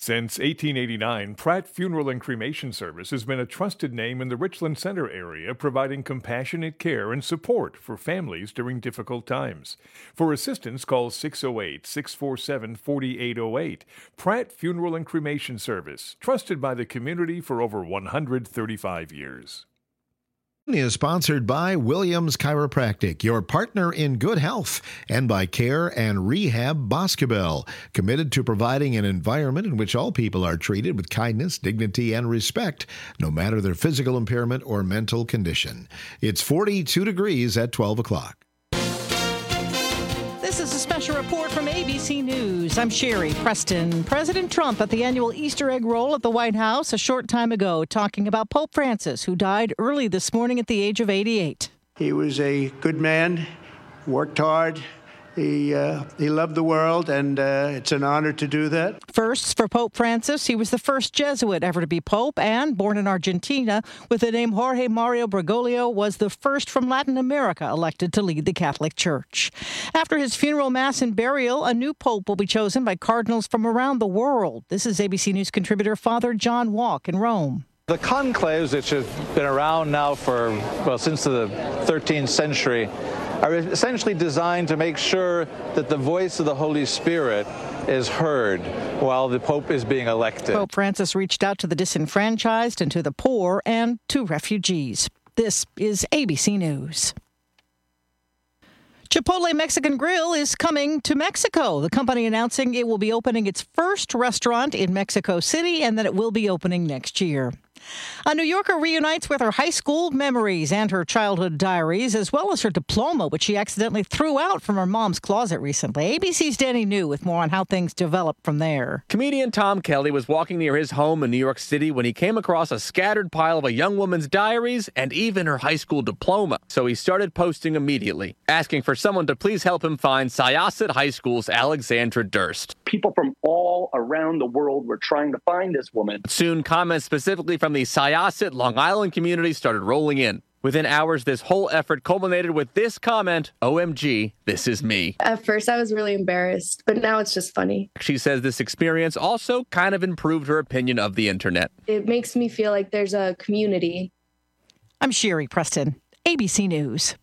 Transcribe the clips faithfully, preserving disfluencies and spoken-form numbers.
Since eighteen eighty-nine, Pratt Funeral and Cremation Service has been a trusted name in the Richland Center area, providing compassionate care and support for families during difficult times. For assistance, call six oh eight, six four seven, four eight oh eight. Pratt Funeral and Cremation Service, trusted by the community for over one hundred thirty-five years. Is sponsored by Williams Chiropractic, your partner in good health, and by Care and Rehab Boscobel, committed to providing an environment in which all people are treated with kindness, dignity, and respect, no matter their physical impairment or mental condition. It's forty-two degrees at twelve o'clock. This is a special report from A B C News. I'm Sherry Preston. President Trump at the annual Easter egg roll at the White House a short time ago, talking about Pope Francis, who died early this morning at the age of eighty-eight. He was a good man, worked hard. He uh, he loved the world, and uh, it's an honor to do that. First, for Pope Francis, he was the first Jesuit ever to be pope, and born in Argentina with the name Jorge Mario Bergoglio, was the first from Latin America elected to lead the Catholic Church. After his funeral, mass, and burial, a new pope will be chosen by cardinals from around the world. This is A B C News contributor Father John Walk in Rome. The conclaves, which have been around now for, well, since the thirteenth century, are essentially designed to make sure that the voice of the Holy Spirit is heard while the Pope is being elected. Pope Francis reached out to the disenfranchised and to the poor and to refugees. This is A B C News. Chipotle Mexican Grill is coming to Mexico. The company announcing it will be opening its first restaurant in Mexico City and that it will be opening next year. A New Yorker reunites with her high school memories and her childhood diaries, as well as her diploma, which she accidentally threw out from her mom's closet recently. A B C's Danny New with more on how things developed from there. Comedian Tom Kelly was walking near his home in New York City when he came across a scattered pile of a young woman's diaries and even her high school diploma. So he started posting immediately, asking for someone to please help him find Syosset High School's Alexandra Durst. People from all around the world were trying to find this woman. Soon, comments specifically from the Syosset, Long Island community started rolling in. Within hours, this whole effort culminated with this comment, O M G, this is me. At first, I was really embarrassed, but now it's just funny. She says this experience also kind of improved her opinion of the internet. It makes me feel like there's a community. I'm Sherry Preston, A B C News.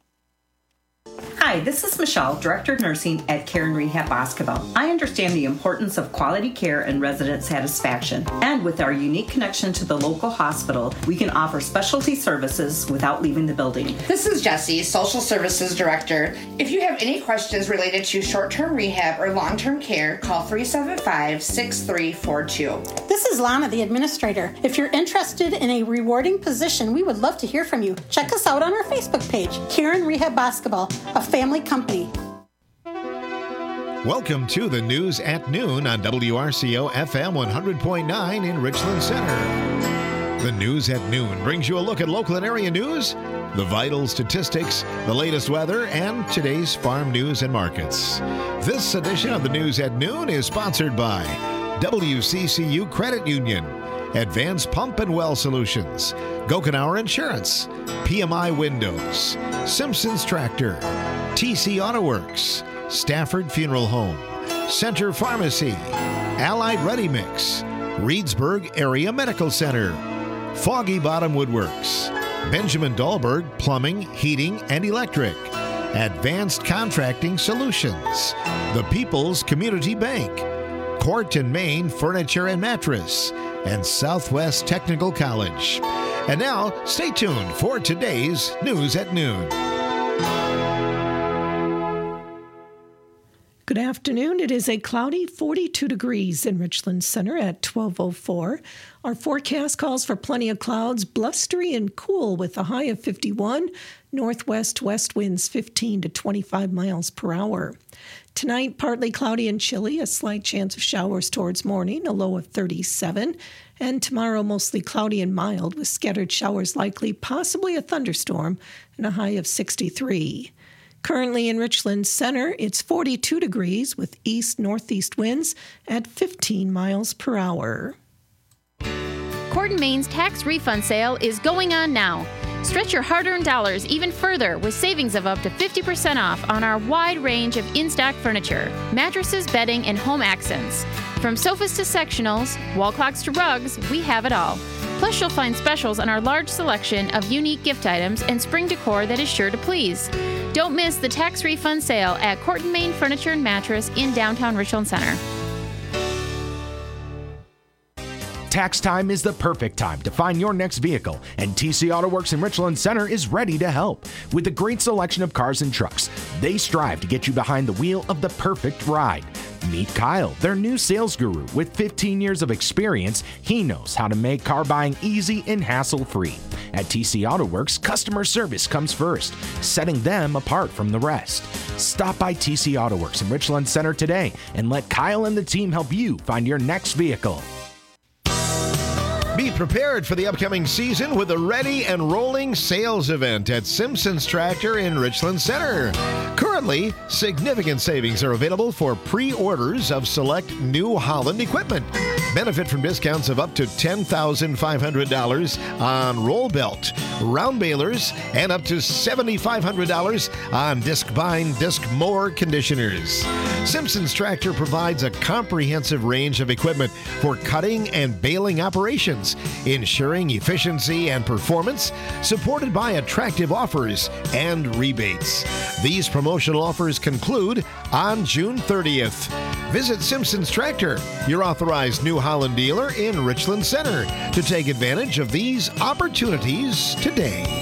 Hi, this is Michelle, Director of Nursing at Care and Rehab Boscobel. I understand the importance of quality care and resident satisfaction. And with our unique connection to the local hospital, we can offer specialty services without leaving the building. This is Jessie, Social Services Director. If you have any questions related to short-term rehab or long-term care, call three seven five, six three four two. This is Lana, the Administrator. If you're interested in a rewarding position, we would love to hear from you. Check us out on our Facebook page, Care and Rehab Boscobel, a family company. Welcome to the News at Noon on W R C O F M one hundred point nine in Richland Center. The News at Noon brings you a look at local and area news, the vital statistics, the latest weather, and today's farm news and markets. This edition of the News at Noon is sponsored by W C C U Credit Union, Advanced Pump and Well Solutions, Gokenauer Insurance, P M I Windows, Simpsons Tractor, T C Auto Works, Stafford Funeral Home, Center Pharmacy, Allied Ready Mix, Reedsburg Area Medical Center, Foggy Bottom Woodworks, Benjamin Dahlberg Plumbing, Heating, and Electric, Advanced Contracting Solutions, The People's Community Bank, Court and Main Furniture and Mattress, and Southwest Technical College. And now, stay tuned for today's News at Noon. Good afternoon. It is a cloudy forty-two degrees in Richland Center at twelve oh four. Our forecast calls for plenty of clouds, blustery and cool with a high of fifty-one, northwest west winds fifteen to twenty-five miles per hour. Tonight, partly cloudy and chilly, a slight chance of showers towards morning, a low of thirty-seven. And tomorrow, mostly cloudy and mild with scattered showers likely, possibly a thunderstorm, and a high of sixty-three. Currently in Richland Center, it's forty-two degrees with east-northeast winds at fifteen miles per hour. Court and Main's tax refund sale is going on now. Stretch your hard-earned dollars even further with savings of up to fifty percent off on our wide range of in-stock furniture, mattresses, bedding, and home accents. From sofas to sectionals, wall clocks to rugs, we have it all. Plus, you'll find specials on our large selection of unique gift items and spring decor that is sure to please. Don't miss the tax refund sale at Corton Main Furniture and Mattress in downtown Richland Center. Tax time is the perfect time to find your next vehicle, and T C Auto Works in Richland Center is ready to help. With a great selection of cars and trucks, they strive to get you behind the wheel of the perfect ride. Meet Kyle, their new sales guru. With fifteen years of experience, he knows how to make car buying easy and hassle-free. At T C Auto Works, customer service comes first, setting them apart from the rest. Stop by T C Auto Works in Richland Center today and let Kyle and the team help you find your next vehicle. Be prepared for the upcoming season with a ready and rolling sales event at Simpson's Tractor in Richland Center. Currently, significant savings are available for pre-orders of select New Holland equipment. Benefit from discounts of up to ten thousand five hundred dollars on roll belt, round balers, and up to seven thousand five hundred dollars on disc bind, disc mower conditioners. Simpson's Tractor provides a comprehensive range of equipment for cutting and baling operations, ensuring efficiency and performance, supported by attractive offers and rebates. These promotional offers conclude on June thirtieth. Visit Simpson's Tractor, your authorized New Holland dealer in Richland Center, to take advantage of these opportunities today.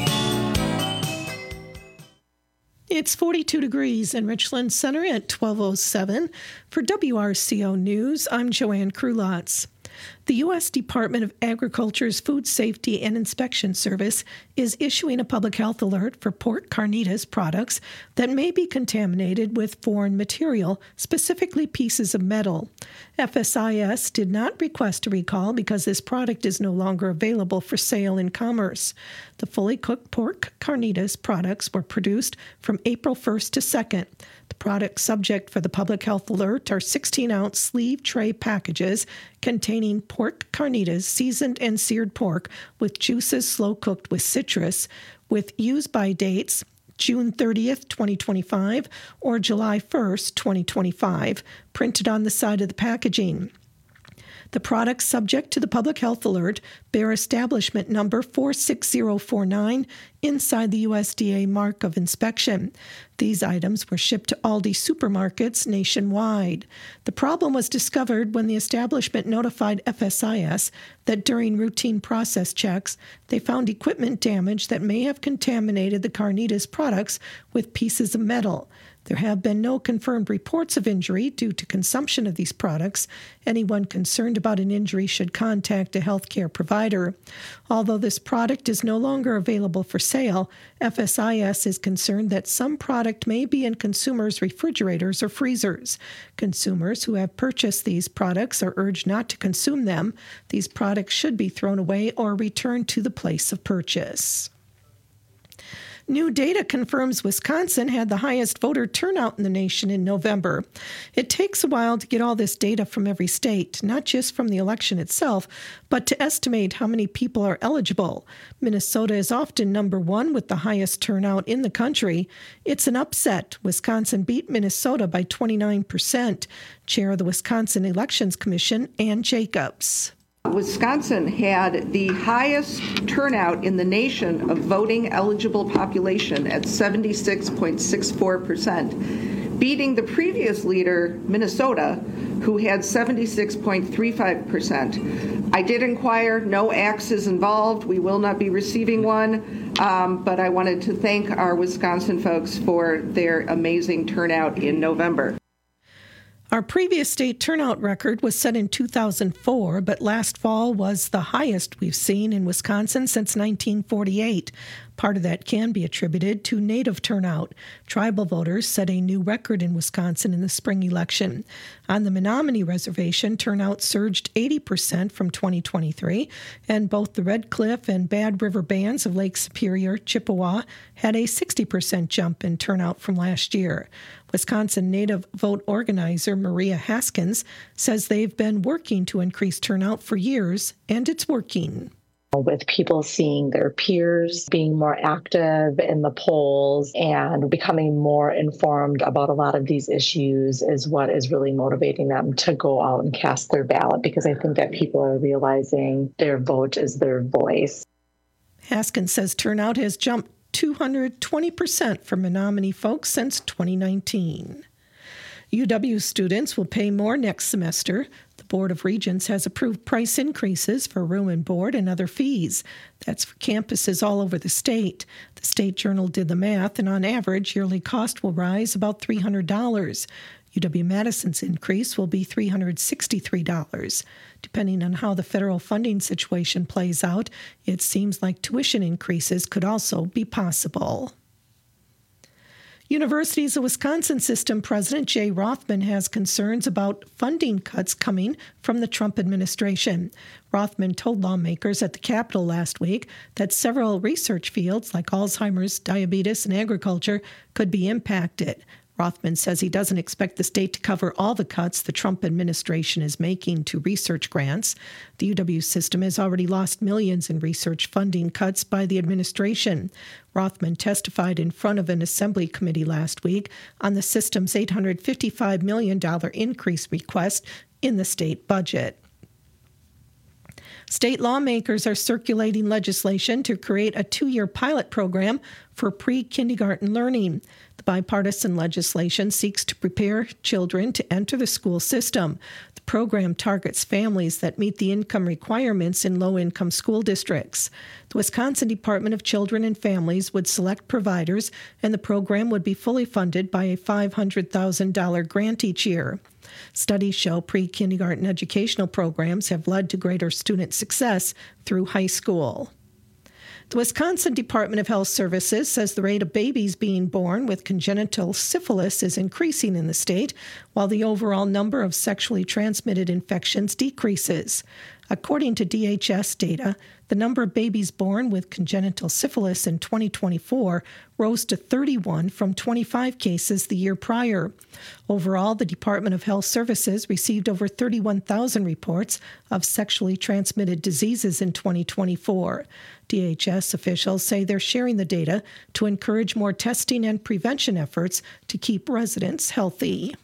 It's forty-two degrees in Richland Center at twelve oh seven. For W R C O News, I'm Joanne Krulotz. The U S Department of Agriculture's Food Safety and Inspection Service is issuing a public health alert for pork carnitas products that may be contaminated with foreign material, specifically pieces of metal. F S I S did not request a recall because this product is no longer available for sale in commerce. The fully cooked pork carnitas products were produced from April first to second. The products subject for the public health alert are sixteen-ounce sleeve tray packages containing pork carnitas, seasoned and seared pork with juices slow-cooked with citrus, with use-by dates June thirtieth, twenty twenty-five or July first, twenty twenty-five, printed on the side of the packaging. The products subject to the public health alert bear establishment number four six zero four nine inside the U S D A mark of inspection. These items were shipped to Aldi supermarkets nationwide. The problem was discovered when the establishment notified F S I S that during routine process checks, they found equipment damage that may have contaminated the carnitas products with pieces of metal. There have been no confirmed reports of injury due to consumption of these products. Anyone concerned about an injury should contact a healthcare provider. Although this product is no longer available for sale, F S I S is concerned that some product may be in consumers' refrigerators or freezers. Consumers who have purchased these products are urged not to consume them. These products should be thrown away or returned to the place of purchase. New data confirms Wisconsin had the highest voter turnout in the nation in November. It takes a while to get all this data from every state, not just from the election itself, but to estimate how many people are eligible. Minnesota is often number one with the highest turnout in the country. It's an upset. Wisconsin beat Minnesota by twenty-nine percent. Chair of the Wisconsin Elections Commission, Ann Jacobs. Wisconsin had the highest turnout in the nation of voting eligible population at seventy-six point six four percent, beating the previous leader, Minnesota, who had seventy-six point three five percent. I did inquire, no axe is involved. We will not be receiving one, um, but I wanted to thank our Wisconsin folks for their amazing turnout in November. Our previous state turnout record was set in two thousand four, but last fall was the highest we've seen in Wisconsin since nineteen forty-eight. Part of that can be attributed to Native turnout. Tribal voters set a new record in Wisconsin in the spring election. On the Menominee Reservation, turnout surged eighty percent from twenty twenty-three, and both the Red Cliff and Bad River bands of Lake Superior, Chippewa, had a sixty percent jump in turnout from last year. Wisconsin Native vote organizer Maria Haskins says they've been working to increase turnout for years, and it's working. with people seeing their peers being more active in the polls and becoming more informed about a lot of these issues is what is really motivating them to go out and cast their ballot, because I think that people are realizing their vote is their voice. Haskins says turnout has jumped two hundred twenty percent for Menominee folks since twenty nineteen. U W students will pay more next semester. The Board of Regents has approved price increases for room and board and other fees. That's for campuses all over the state. The State Journal did the math, and on average, yearly cost will rise about three hundred dollars. U W-Madison's increase will be three hundred sixty-three dollars. Depending on how the federal funding situation plays out, it seems like tuition increases could also be possible. Universities of Wisconsin System President Jay Rothman has concerns about funding cuts coming from the Trump administration. Rothman told lawmakers at the Capitol last week that several research fields like Alzheimer's, diabetes, and agriculture could be impacted. Rothman says he doesn't expect the state to cover all the cuts the Trump administration is making to research grants. The U W system has already lost millions in research funding cuts by the administration. Rothman testified in front of an assembly committee last week on the system's eight hundred fifty-five million dollars increase request in the state budget. State lawmakers are circulating legislation to create a two-year pilot program for pre-kindergarten learning. The bipartisan legislation seeks to prepare children to enter the school system. The program targets families that meet the income requirements in low-income school districts. The Wisconsin Department of Children and Families would select providers, and the program would be fully funded by a five hundred thousand dollars grant each year. Studies show pre-kindergarten educational programs have led to greater student success through high school. The Wisconsin Department of Health Services says the rate of babies being born with congenital syphilis is increasing in the state, while the overall number of sexually transmitted infections decreases. According to D H S data, the number of babies born with congenital syphilis in twenty twenty-four rose to thirty-one from twenty-five cases the year prior. Overall, the Department of Health Services received over thirty-one thousand reports of sexually transmitted diseases in twenty twenty-four. D H S officials say they're sharing the data to encourage more testing and prevention efforts to keep residents healthy.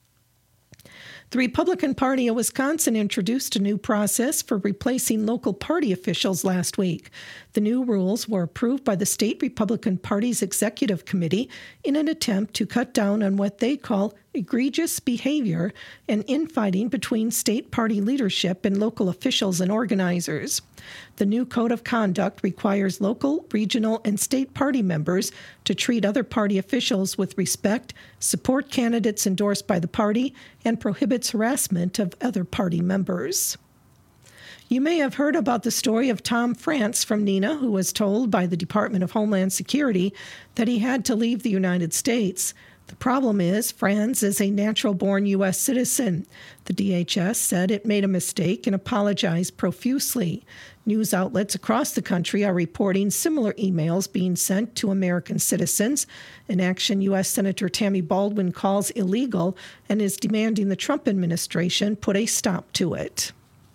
The Republican Party of Wisconsin introduced a new process for replacing local party officials last week. The new rules were approved by the state Republican Party's executive committee in an attempt to cut down on what they call egregious behavior and infighting between state party leadership and local officials and organizers. The new code of conduct requires local, regional, and state party members to treat other party officials with respect, support candidates endorsed by the party, and prohibits harassment of other party members. You may have heard about the story of Tom France from Neenah, who was told by the Department of Homeland Security that he had to leave the United States. The problem is, Franz is a natural-born U S citizen. The D H S said it made a mistake and apologized profusely. News outlets across the country are reporting similar emails being sent to American citizens, an action U S Senator Tammy Baldwin calls illegal and is demanding the Trump administration put a stop to it.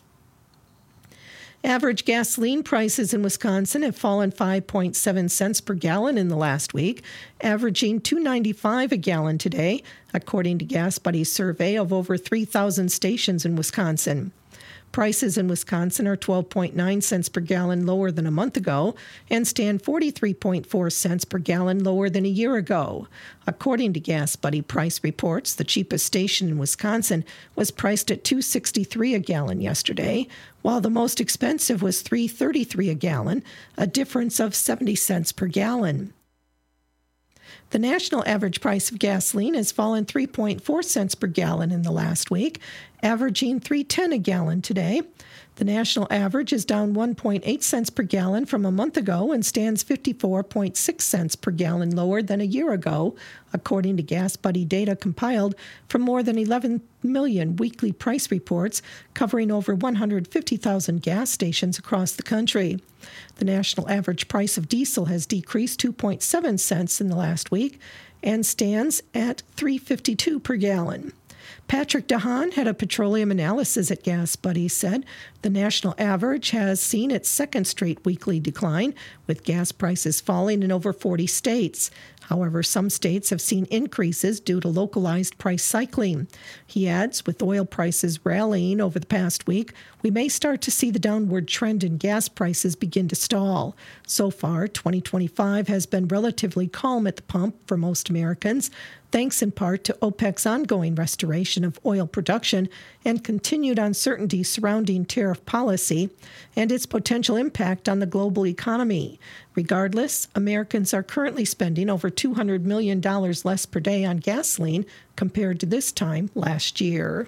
Average gasoline prices in Wisconsin have fallen five point seven cents per gallon in the last week, averaging two dollars and ninety-five cents a gallon today, according to Gas Buddy's survey of over three thousand stations in Wisconsin. Prices in Wisconsin are twelve point nine cents per gallon lower than a month ago and stand forty-three point four cents per gallon lower than a year ago. According to Gas Buddy price reports, the cheapest station in Wisconsin was priced at two dollars and sixty-three cents a gallon yesterday, while the most expensive was three dollars and thirty-three cents a gallon, a difference of seventy cents per gallon. The national average price of gasoline has fallen three point four cents per gallon in the last week, averaging three dollars and ten cents a gallon today. The national average is down one point eight cents per gallon from a month ago and stands fifty-four point six cents per gallon lower than a year ago, according to Gas Buddy data compiled from more than eleven million weekly price reports covering over one hundred fifty thousand gas stations across the country. The national average price of diesel has decreased two point seven cents in the last week and stands at three dollars and fifty-two cents per gallon. Patrick DeHaan, head of petroleum analysis at Gas Buddy, said the national average has seen its second straight weekly decline, with gas prices falling in over forty states. However, some states have seen increases due to localized price cycling. He adds, with oil prices rallying over the past week, we may start to see the downward trend in gas prices begin to stall. So far, twenty twenty-five has been relatively calm at the pump for most Americans, thanks in part to OPEC's ongoing restoration of oil production and continued uncertainty surrounding tariff policy and its potential impact on the global economy. Regardless, Americans are currently spending over two hundred million dollars less per day on gasoline compared to this time last year.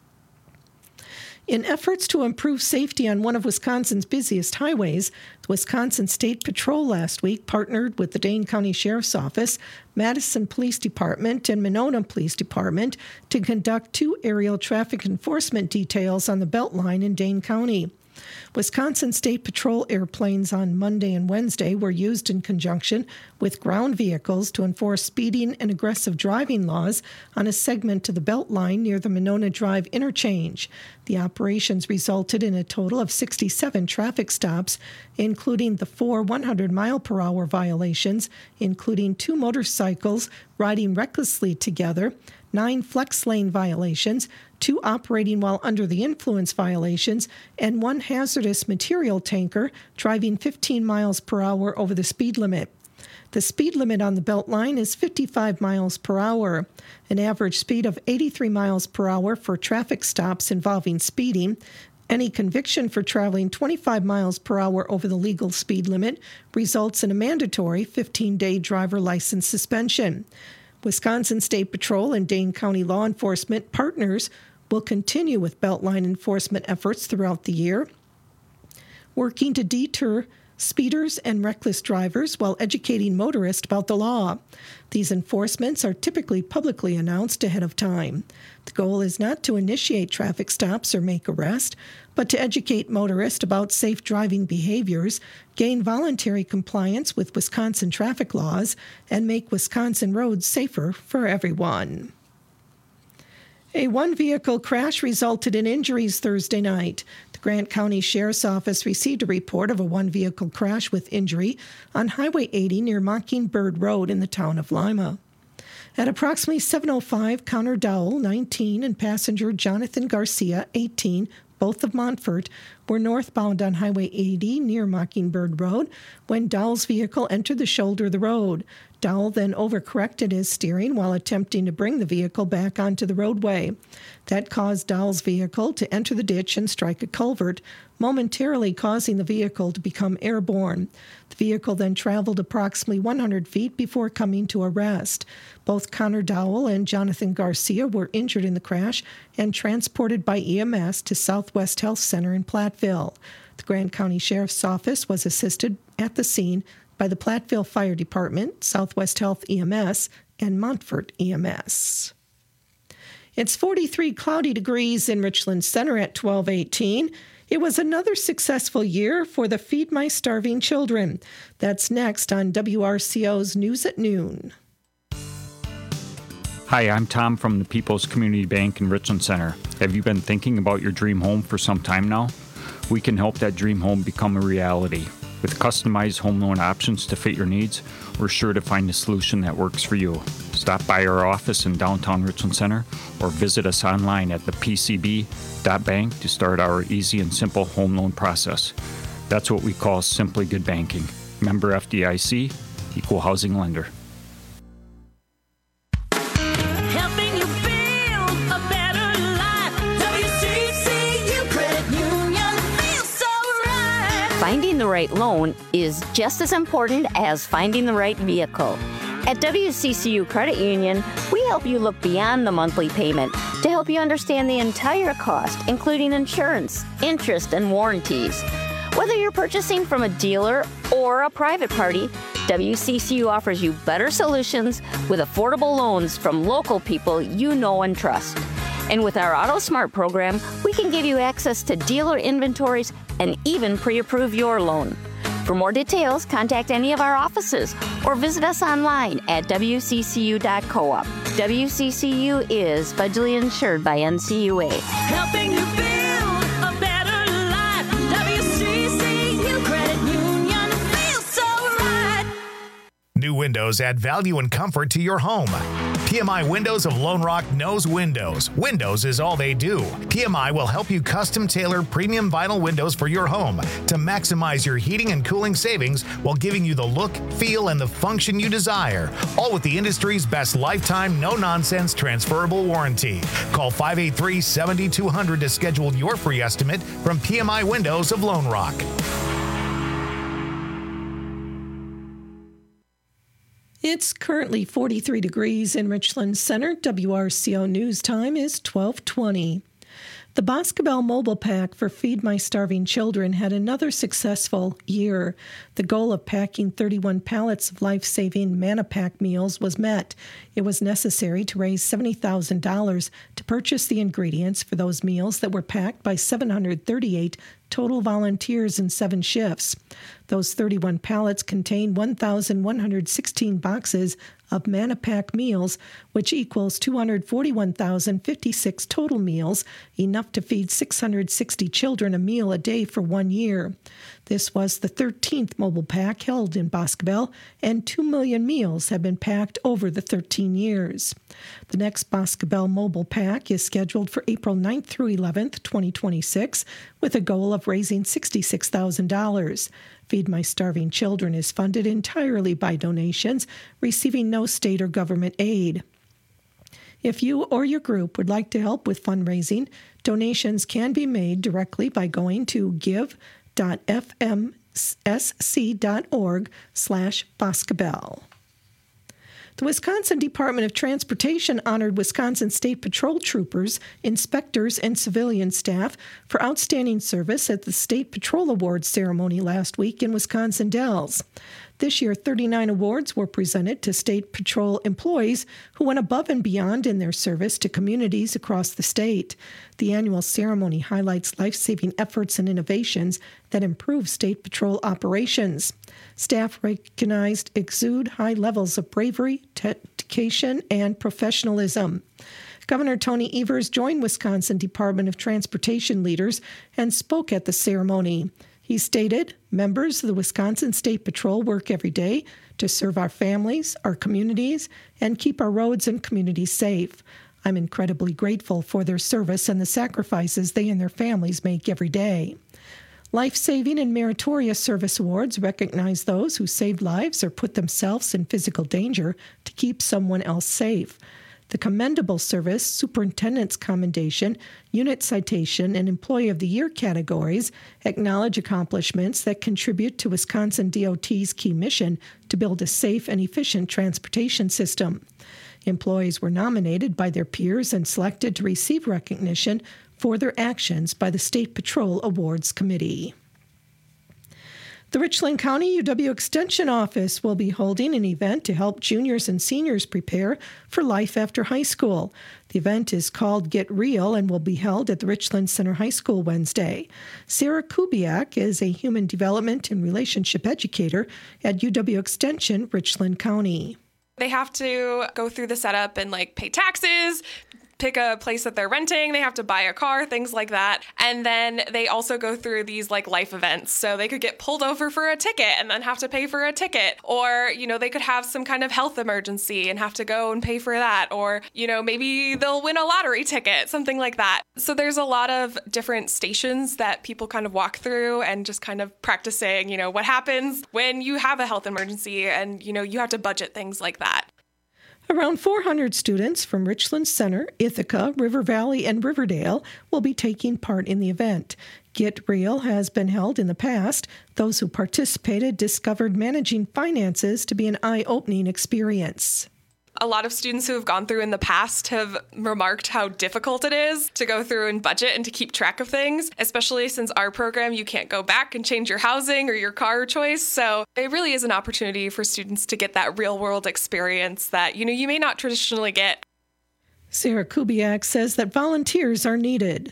In efforts to improve safety on one of Wisconsin's busiest highways, the Wisconsin State Patrol last week partnered with the Dane County Sheriff's Office, Madison Police Department, and Monona Police Department to conduct two aerial traffic enforcement details on the Beltline in Dane County. Wisconsin State Patrol airplanes on Monday and Wednesday were used in conjunction with ground vehicles to enforce speeding and aggressive driving laws on a segment of the Beltline near the Monona Drive interchange. The operations resulted in a total of sixty-seven traffic stops, including the four one hundred mile per hour violations, including two motorcycles riding recklessly together, nine flex lane violations, two operating while under the influence violations, and one hazardous material tanker driving fifteen miles per hour over the speed limit. The speed limit on the Beltline is fifty-five miles per hour, an average speed of eighty-three miles per hour for traffic stops involving speeding. Any conviction for traveling twenty-five miles per hour over the legal speed limit results in a mandatory fifteen-day driver license suspension. Wisconsin State Patrol and Dane County law enforcement partners will continue with Beltline enforcement efforts throughout the year, working to deter speeders and reckless drivers while educating motorists about the law. These enforcements are typically publicly announced ahead of time. The goal is not to initiate traffic stops or make arrests, but to educate motorists about safe driving behaviors, gain voluntary compliance with Wisconsin traffic laws, and make Wisconsin roads safer for everyone. A one-vehicle crash resulted in injuries Thursday night. The Grant County Sheriff's Office received a report of a one-vehicle crash with injury on Highway eighty near Mockingbird Road in the town of Lima. At approximately seven oh five, Connor Dowell, nineteen, and passenger Jonathan Garcia, eighteen, both of Montfort, were northbound on Highway eighty near Mockingbird Road when Dowell's vehicle entered the shoulder of the road. Dowell then overcorrected his steering while attempting to bring the vehicle back onto the roadway. That caused Dowell's vehicle to enter the ditch and strike a culvert, momentarily causing the vehicle to become airborne. The vehicle then traveled approximately one hundred feet before coming to a rest. Both Connor Dowell and Jonathan Garcia were injured in the crash and transported by E M S to Southwest Health Center in Platteville. The Grant County Sheriff's Office was assisted at the scene by the Platteville Fire Department, Southwest Health E M S, and Montfort E M S. It's forty-three cloudy degrees in Richland Center at twelve eighteen. It was another successful year for the Feed My Starving Children. That's next on W R C O's News at Noon. Hi, I'm Tom from the People's Community Bank in Richland Center. Have you been thinking about your dream home for some time now? We can help that dream home become a reality. With customized home loan options to fit your needs, we're sure to find a solution that works for you. Stop by our office in downtown Richland Center or visit us online at the p c b dot bank to start our easy and simple home loan process. That's what we call Simply Good Banking. Member F D I C, Equal Housing Lender. Helping you build a better life. W C C U Credit Union feels so right. Finding the right loan is just as important as finding the right vehicle. At W C C U Credit Union, we help you look beyond the monthly payment to help you understand the entire cost, including insurance, interest, and warranties. Whether you're purchasing from a dealer or a private party, W C C U offers you better solutions with affordable loans from local people you know and trust. And with our AutoSmart program, we can give you access to dealer inventories and even pre-approve your loan. For more details, contact any of our offices or visit us online at w c c u dot coop. W C C U is federally insured by N C U A. Helping you build a better life. W C C U Credit Union feels so right. New windows add value and comfort to your home. P M I Windows of Lone Rock knows windows. Windows is all they do. P M I will help you custom tailor premium vinyl windows for your home to maximize your heating and cooling savings while giving you the look, feel, and the function you desire. All with the industry's best lifetime, no-nonsense transferable warranty. Call five eight three, seven two zero zero to schedule your free estimate from P M I Windows of Lone Rock. It's currently forty-three degrees in Richland Center. W R C O News time is twelve twenty. The Boscobel Mobile Pack for Feed My Starving Children had another successful year. The goal of packing thirty-one pallets of life-saving Manapack meals was met. It was necessary to raise seventy thousand dollars to purchase the ingredients for those meals that were packed by seven hundred thirty-eight total volunteers in seven shifts. Those thirty-one pallets contain one thousand one hundred sixteen boxes of Manapack meals, which equals two hundred forty-one thousand fifty-six total meals, enough to feed six hundred sixty children a meal a day for one year. This was the thirteenth mobile pack held in Boscobel, and two million meals have been packed over the thirteen years. The next Boscobel mobile pack is scheduled for April ninth through eleventh, twenty twenty-six, with a goal of raising sixty-six thousand dollars. Feed My Starving Children is funded entirely by donations, receiving no state or government aid. If you or your group would like to help with fundraising, donations can be made directly by going to give dot f m s c dot org slash Boscobel. The Wisconsin Department of Transportation honored Wisconsin State Patrol troopers, inspectors, and civilian staff for outstanding service at the State Patrol Awards ceremony last week in Wisconsin Dells. This year, thirty-nine awards were presented to State Patrol employees who went above and beyond in their service to communities across the state. The annual ceremony highlights life-saving efforts and innovations that improve State Patrol operations. Staff recognized exude high levels of bravery, dedication, and professionalism. Governor Tony Evers joined Wisconsin Department of Transportation leaders and spoke at the ceremony. He stated, members of the Wisconsin State Patrol work every day to serve our families, our communities, and keep our roads and communities safe. I'm incredibly grateful for their service and the sacrifices they and their families make every day. Life-saving and meritorious service awards recognize those who saved lives or put themselves in physical danger to keep someone else safe. The Commendable Service, Superintendent's Commendation, Unit Citation, and Employee of the Year categories acknowledge accomplishments that contribute to Wisconsin D O T's key mission to build a safe and efficient transportation system. Employees were nominated by their peers and selected to receive recognition for their actions by the State Patrol Awards Committee. The Richland County U W Extension Office will be holding an event to help juniors and seniors prepare for life after high school. The event is called Get Real and will be held at the Richland Center High School Wednesday. Sarah Kubiak is a human development and relationship educator at U W Extension, Richland County. They have to go through the setup and like pay taxes, pick a place that they're renting, they have to buy a car, things like that. And then they also go through these like life events. So they could get pulled over for a ticket and then have to pay for a ticket. Or, you know, they could have some kind of health emergency and have to go and pay for that. Or, you know, maybe they'll win a lottery ticket, something like that. So there's a lot of different stations that people kind of walk through and just kind of practicing, you know, what happens when you have a health emergency and, you know, you have to budget things like that. Around four hundred students from Richland Center, Ithaca, River Valley, and Riverdale will be taking part in the event. Get Real has been held in the past. Those who participated discovered managing finances to be an eye-opening experience. A lot of students who have gone through in the past have remarked how difficult it is to go through and budget and to keep track of things, especially since our program, you can't go back and change your housing or your car choice. So it really is an opportunity for students to get that real world experience that, you know, you may not traditionally get. Sarah Kubiak says that volunteers are needed.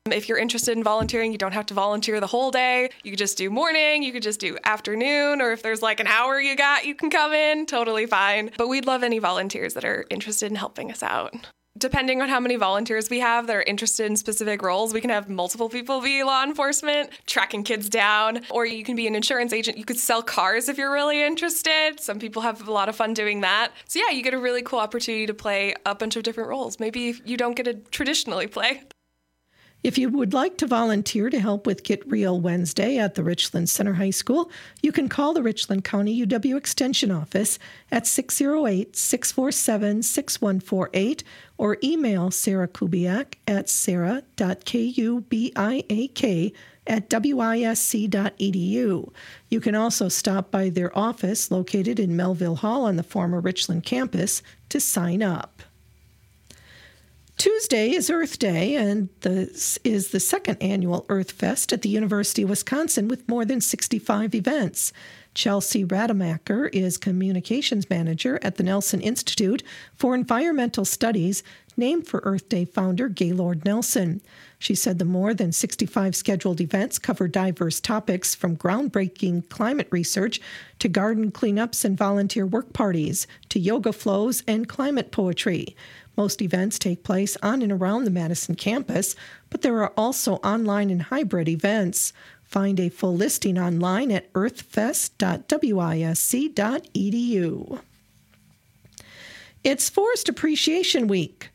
If you're interested in volunteering, you don't have to volunteer the whole day. You could just do morning, you could just do afternoon, or if there's like an hour you got, you can come in, totally fine. But we'd love any volunteers that are interested in helping us out. Depending on how many volunteers we have that are interested in specific roles, we can have multiple people be law enforcement, tracking kids down, or you can be an insurance agent. You could sell cars if you're really interested. Some people have a lot of fun doing that. So yeah, you get a really cool opportunity to play a bunch of different roles. Maybe you don't get to traditionally play. If you would like to volunteer to help with Get Real Wednesday at the Richland Center High School, you can call the Richland County U W Extension Office at six oh eight, six four seven, six one four eight or email Sarah Kubiak at sarah dot kubiak at wisc dot edu. You can also stop by their office located in Melville Hall on the former Richland campus to sign up. Tuesday is Earth Day, and this is the second annual Earth Fest at the University of Wisconsin with more than sixty-five events. Chelsea Rademacher is Communications Manager at the Nelson Institute for Environmental Studies, named for Earth Day founder Gaylord Nelson. She said the more than sixty-five scheduled events cover diverse topics from groundbreaking climate research to garden cleanups and volunteer work parties to yoga flows and climate poetry. Most events take place on and around the Madison campus, but there are also online and hybrid events. Find a full listing online at earthfest dot wisc dot edu. It's Forest Appreciation Week.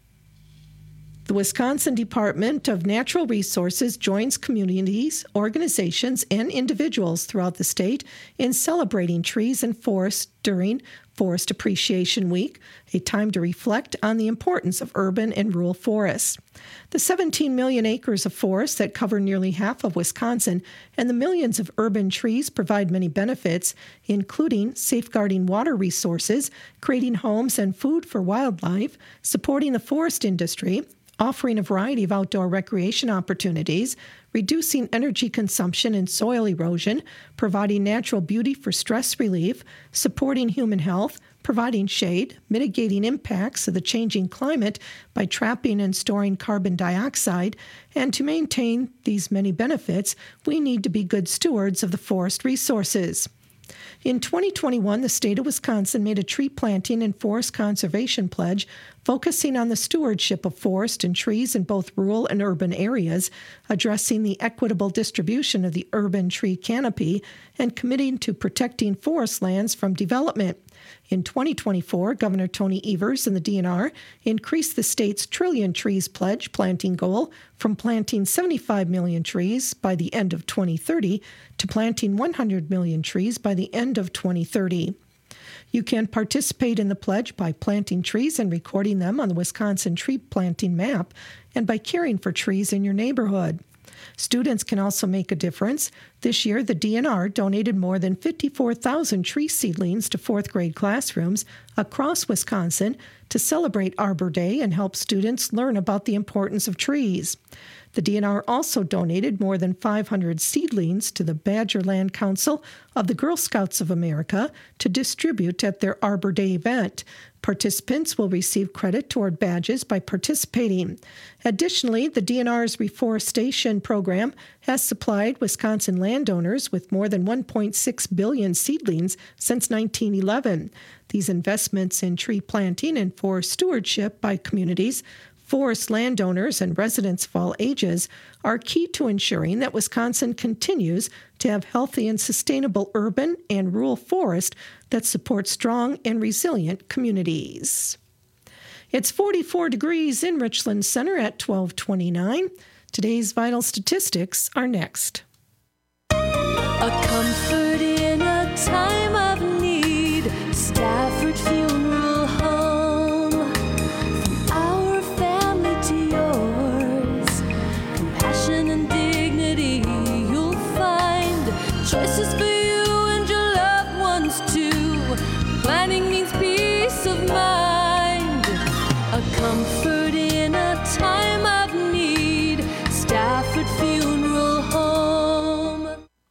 The Wisconsin Department of Natural Resources joins communities, organizations, and individuals throughout the state in celebrating trees and forests during Forest Appreciation Week, a time to reflect on the importance of urban and rural forests. The seventeen million acres of forest that cover nearly half of Wisconsin and the millions of urban trees provide many benefits, including safeguarding water resources, creating homes and food for wildlife, supporting the forest industry, offering a variety of outdoor recreation opportunities, reducing energy consumption and soil erosion, providing natural beauty for stress relief, supporting human health, providing shade, mitigating impacts of the changing climate by trapping and storing carbon dioxide, and to maintain these many benefits, we need to be good stewards of the forest resources. In twenty twenty-one, the state of Wisconsin made a tree planting and forest conservation pledge focusing on the stewardship of forest and trees in both rural and urban areas, addressing the equitable distribution of the urban tree canopy, and committing to protecting forest lands from development. In twenty twenty-four, Governor Tony Evers and the D N R increased the state's Trillion Trees Pledge planting goal from planting seventy-five million trees by the end of twenty thirty to planting one hundred million trees by the end of twenty thirty. You can participate in the pledge by planting trees and recording them on the Wisconsin Tree Planting Map and by caring for trees in your neighborhood. Students can also make a difference. This year, the D N R donated more than fifty-four thousand tree seedlings to fourth grade classrooms across Wisconsin to celebrate Arbor Day and help students learn about the importance of trees. The D N R also donated more than five hundred seedlings to the Badgerland Council of the Girl Scouts of America to distribute at their Arbor Day event. Participants will receive credit toward badges by participating. Additionally, the D N R's reforestation program has supplied Wisconsin landowners with more than one point six billion seedlings since nineteen eleven. These investments in tree planting and forest stewardship by communities, forest landowners, and residents of all ages are key to ensuring that Wisconsin continues to have healthy and sustainable urban and rural forest that support strong and resilient communities. It's forty-four degrees in Richland Center at twelve twenty-nine. Today's vital statistics are next. A comfort in a time of need. Stafford Funeral Home. From our family to yours. Compassion and dignity you'll find. Choices for you and your loved ones too. Planning means peace of mind. A comfort in a time of need. Stafford Funeral Home.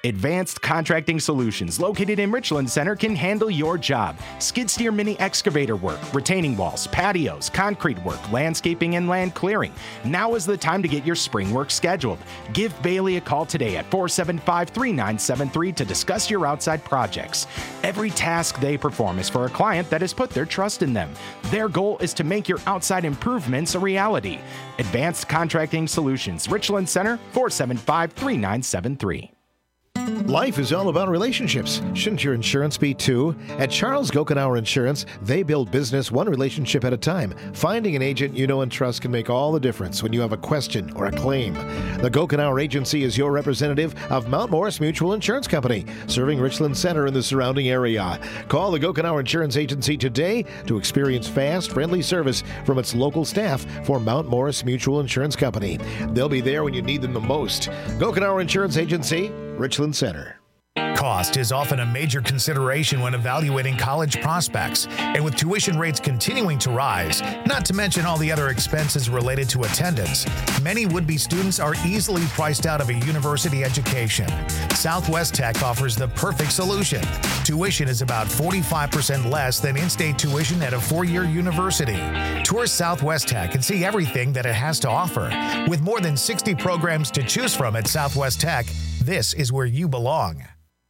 Advanced Contracting Solutions, located in Richland Center, can handle your job. Skid steer mini excavator work, retaining walls, patios, concrete work, landscaping, and land clearing. Now is the time to get your spring work scheduled. Give Bailey a call today at four seven five, three nine seven three to discuss your outside projects. Every task they perform is for a client that has put their trust in them. Their goal is to make your outside improvements a reality. Advanced Contracting Solutions, Richland Center, four seven five, three nine seven three. Life is all about relationships. Shouldn't your insurance be too? At Charles Gokenauer Insurance, they build business one relationship at a time. Finding an agent you know and trust can make all the difference when you have a question or a claim. The Gokenauer Agency is your representative of Mount Morris Mutual Insurance Company, serving Richland Center and the surrounding area. Call the Gokenauer Insurance Agency today to experience fast, friendly service from its local staff for Mount Morris Mutual Insurance Company. They'll be there when you need them the most. Gokenauer Insurance Agency, Richland Center. Cost is often a major consideration when evaluating college prospects, and with tuition rates continuing to rise, not to mention all the other expenses related to attendance, many would-be students are easily priced out of a university education. Southwest Tech offers the perfect solution. Tuition is about forty-five percent less than in-state tuition at a four-year university. Tour Southwest Tech and see everything that it has to offer. With more than sixty programs to choose from at Southwest Tech, this is where you belong.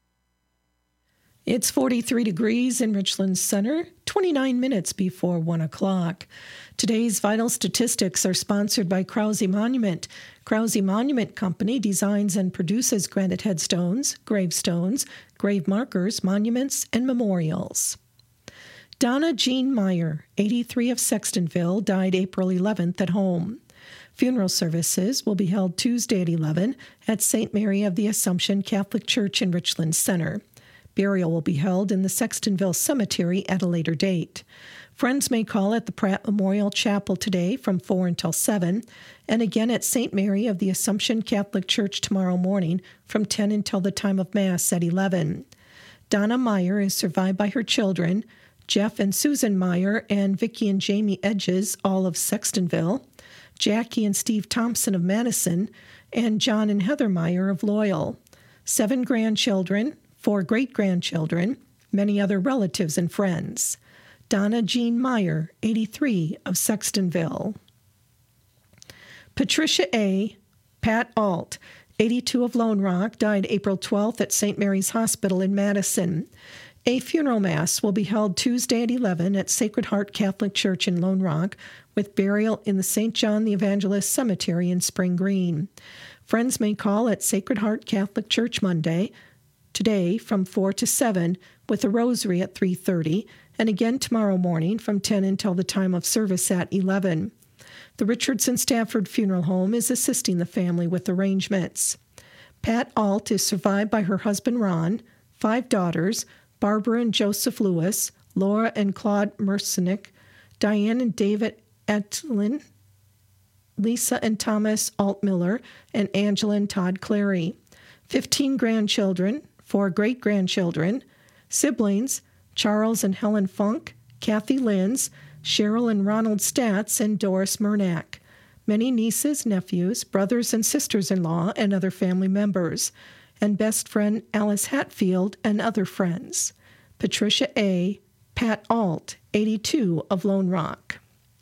It's forty-three degrees in Richland Center, twenty-nine minutes before one o'clock. Today's vital statistics are sponsored by Krause Monument. Krause Monument Company designs and produces granite headstones, gravestones, grave markers, monuments, and memorials. Donna Jean Meyer, eighty-three, of Sextonville, died April eleventh at home. Funeral services will be held Tuesday at eleven at Saint Mary of the Assumption Catholic Church in Richland Center. Burial will be held in the Sextonville Cemetery at a later date. Friends may call at the Pratt Memorial Chapel today from four until seven, and again at Saint Mary of the Assumption Catholic Church tomorrow morning from ten until the time of Mass at eleven. Donna Meyer is survived by her children, Jeff and Susan Meyer and Vicki and Jamie Edges, all of Sextonville, Jackie and Steve Thompson of Madison, and John and Heather Meyer of Loyal. Seven grandchildren, four great-grandchildren, many other relatives and friends. Donna Jean Meyer, eighty-three, of Sextonville. Patricia A. Pat Alt, eighty-two, of Lone Rock, died April twelfth at Saint Mary's Hospital in Madison. A funeral mass will be held Tuesday at eleven at Sacred Heart Catholic Church in Lone Rock, with burial in the Saint John the Evangelist Cemetery in Spring Green. Friends may call at Sacred Heart Catholic Church Monday, today from four to seven, with a rosary at three thirty, and again tomorrow morning from ten until the time of service at eleven. The Richardson Stafford Funeral Home is assisting the family with arrangements. Pat Alt is survived by her husband Ron, five daughters, Barbara and Joseph Lewis, Laura and Claude Mercenick, Diane and David Etlin, Lisa and Thomas Altmiller, and Angela and Todd Clary. Fifteen grandchildren, four great-grandchildren, siblings, Charles and Helen Funk, Kathy Linz, Cheryl and Ronald Statz, and Doris Murnack. Many nieces, nephews, brothers and sisters-in-law, and other family members, and best friend Alice Hatfield and other friends. Patricia A. Pat Alt, eighty-two, of Lone Rock.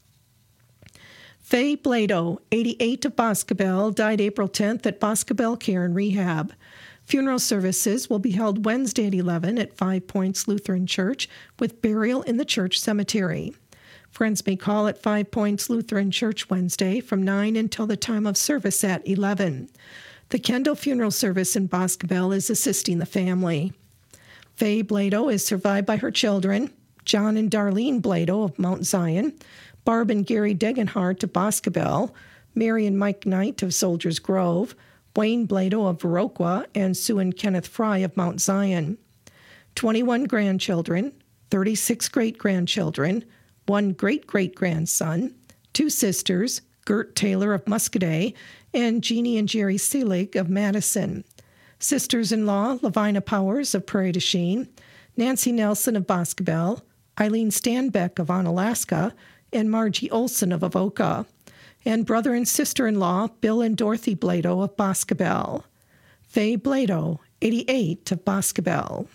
Faye Blado, eighty-eight, of Boscobel, died April tenth at Boscobel Care and Rehab. Funeral services will be held Wednesday at eleven at Five Points Lutheran Church, with burial in the church cemetery. Friends may call at Five Points Lutheran Church Wednesday from nine until the time of service at eleven. The Kendall Funeral Service in Boscobel is assisting the family. Faye Blado is survived by her children, John and Darlene Blado of Mount Zion, Barb and Gary Degenhart of Boscobel, Mary and Mike Knight of Soldiers Grove, Wayne Blado of Viroqua, and Sue and Kenneth Fry of Mount Zion. twenty-one grandchildren, thirty-six great-grandchildren, one great-great-grandson, two sisters, Gert Taylor of Muscadet, and Jeannie and Jerry Seelig of Madison. Sisters-in-law, Lavina Powers of Prairie du Chien, Nancy Nelson of Boscobel, Eileen Stanbeck of Onalaska, and Margie Olson of Avoca, and brother and sister-in-law Bill and Dorothy Blado of Boscobel. Faye Blado, eighty-eight, of Boscobel.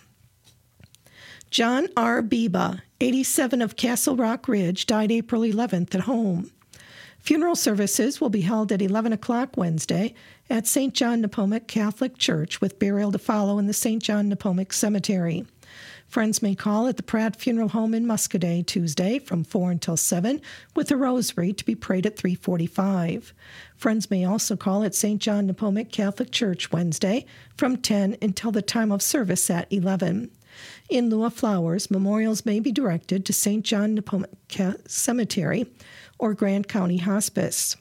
John R. Biba, eighty-seven, of Castle Rock Ridge, died April eleventh at home. Funeral services will be held at eleven o'clock Wednesday at Saint John Nepomuk Catholic Church, with burial to follow in the Saint John Nepomuk Cemetery. Friends may call at the Pratt Funeral Home in Muscoda Tuesday from four until seven, with a rosary to be prayed at three forty-five. Friends may also call at Saint John Nepomuk Catholic Church Wednesday from ten until the time of service at eleven. In lieu of flowers, memorials may be directed to Saint John Nepomuk Cemetery or Grant County Hospice.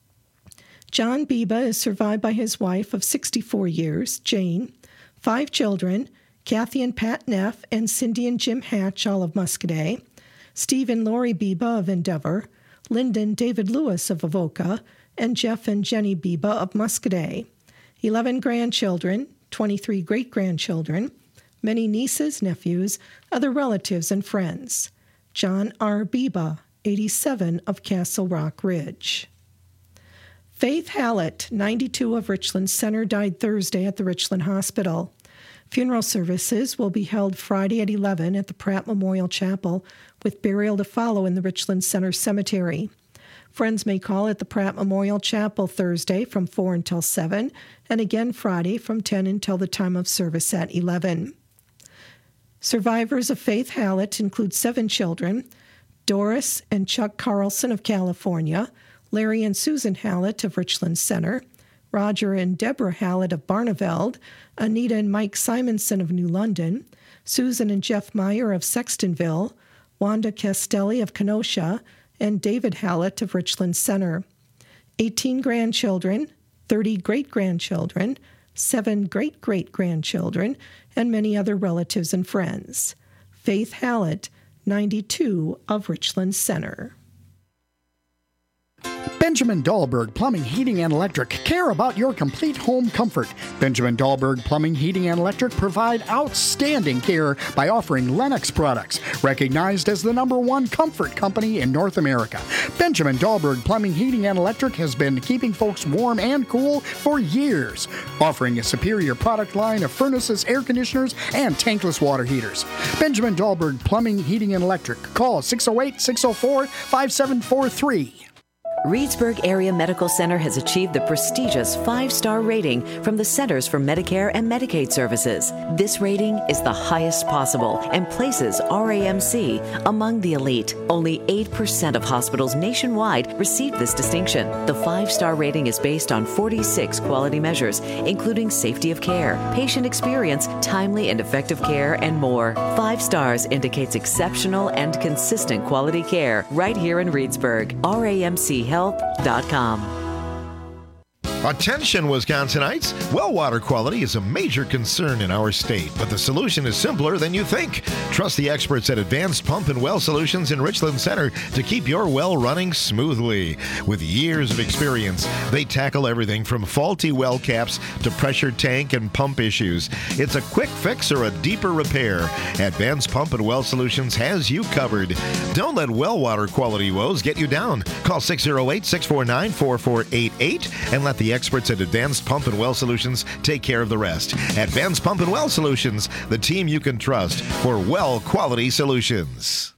John Biba is survived by his wife of sixty-four years, Jane, five children, Kathy and Pat Neff, and Cindy and Jim Hatch, all of Muscoda, Steve and Lori Biba of Endeavor, Lyndon David Lewis of Avoca, and Jeff and Jenny Biba of Muscoda. eleven grandchildren, twenty-three great-grandchildren, many nieces, nephews, other relatives, and friends. John R. Biba, eighty-seven, of Castle Rock Ridge. Faith Hallett, ninety-two, of Richland Center, died Thursday at the Richland Hospital. Funeral services will be held Friday at eleven at the Pratt Memorial Chapel, with burial to follow in the Richland Center Cemetery. Friends may call at the Pratt Memorial Chapel Thursday from four until seven, and again Friday from ten until the time of service at eleven. Survivors of Faith Hallett include seven children: Doris and Chuck Carlson of California, Larry and Susan Hallett of Richland Center, Roger and Deborah Hallett of Barneveld, Anita and Mike Simonson of New London, Susan and Jeff Meyer of Sextonville, Wanda Castelli of Kenosha, and David Hallett of Richland Center. eighteen grandchildren, thirty great-grandchildren, seven great-great-grandchildren, and many other relatives and friends. Faith Hallett, ninety-two, of Richland Center. Benjamin Dahlberg Plumbing, Heating, and Electric care about your complete home comfort. Benjamin Dahlberg Plumbing, Heating, and Electric provide outstanding care by offering Lennox products, recognized as the number one comfort company in North America. Benjamin Dahlberg Plumbing, Heating, and Electric has been keeping folks warm and cool for years, offering a superior product line of furnaces, air conditioners, and tankless water heaters. Benjamin Dahlberg Plumbing, Heating, and Electric. Call six oh eight, six oh four, five seven four three. Reedsburg Area Medical Center has achieved the prestigious five-star rating from the Centers for Medicare and Medicaid Services. This rating is the highest possible and places R A M C among the elite. Only eight percent of hospitals nationwide receive this distinction. The five-star rating is based on forty-six quality measures, including safety of care, patient experience, timely and effective care, and more. Five stars indicates exceptional and consistent quality care right here in Reedsburg. R A M C health dot com. Attention, Wisconsinites! Well water quality is a major concern in our state, but the solution is simpler than you think. Trust the experts at Advanced Pump and Well Solutions in Richland Center to keep your well running smoothly. With years of experience, they tackle everything from faulty well caps to pressure tank and pump issues. It's a quick fix or a deeper repair. Advanced Pump and Well Solutions has you covered. Don't let well water quality woes get you down. Call six oh eight, six four nine, four four eight eight and let the experts at Advanced Pump and Well Solutions take care of the rest. Advanced Pump and Well Solutions, the team you can trust for well quality solutions.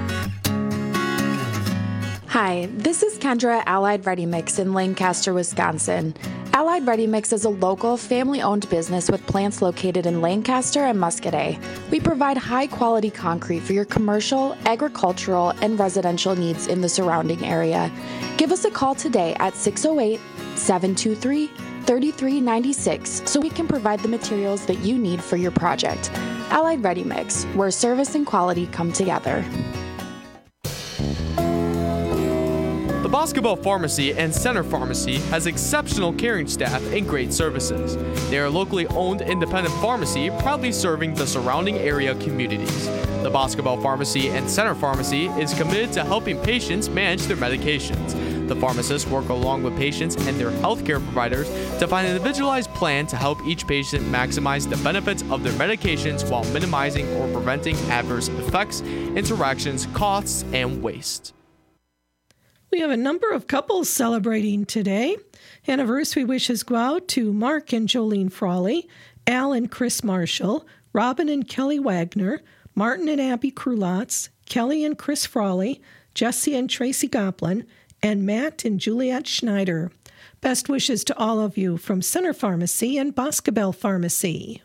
Hi, this is Kendra at Allied Ready Mix in Lancaster, Wisconsin. Allied Ready Mix is a local, family-owned business with plants located in Lancaster and Muscoda. We provide high-quality concrete for your commercial, agricultural, and residential needs in the surrounding area. Give us a call today at six oh eight, seven two three, three three nine six so we can provide the materials that you need for your project. Allied Ready Mix, where service and quality come together. The Boscobel Pharmacy and Center Pharmacy has exceptional caring staff and great services. They are a locally owned independent pharmacy proudly serving the surrounding area communities. The Boscobel Pharmacy and Center Pharmacy is committed to helping patients manage their medications. The pharmacists work along with patients and their healthcare providers to find an individualized plan to help each patient maximize the benefits of their medications while minimizing or preventing adverse effects, interactions, costs, and waste. We have a number of couples celebrating today. Anniversary wishes go out to Mark and Jolene Frawley, Al and Chris Marshall, Robin and Kelly Wagner, Martin and Abby Krulotz, Kelly and Chris Frawley, Jesse and Tracy Goplin, and Matt and Juliet Schneider. Best wishes to all of you from Center Pharmacy and Boscobel Pharmacy.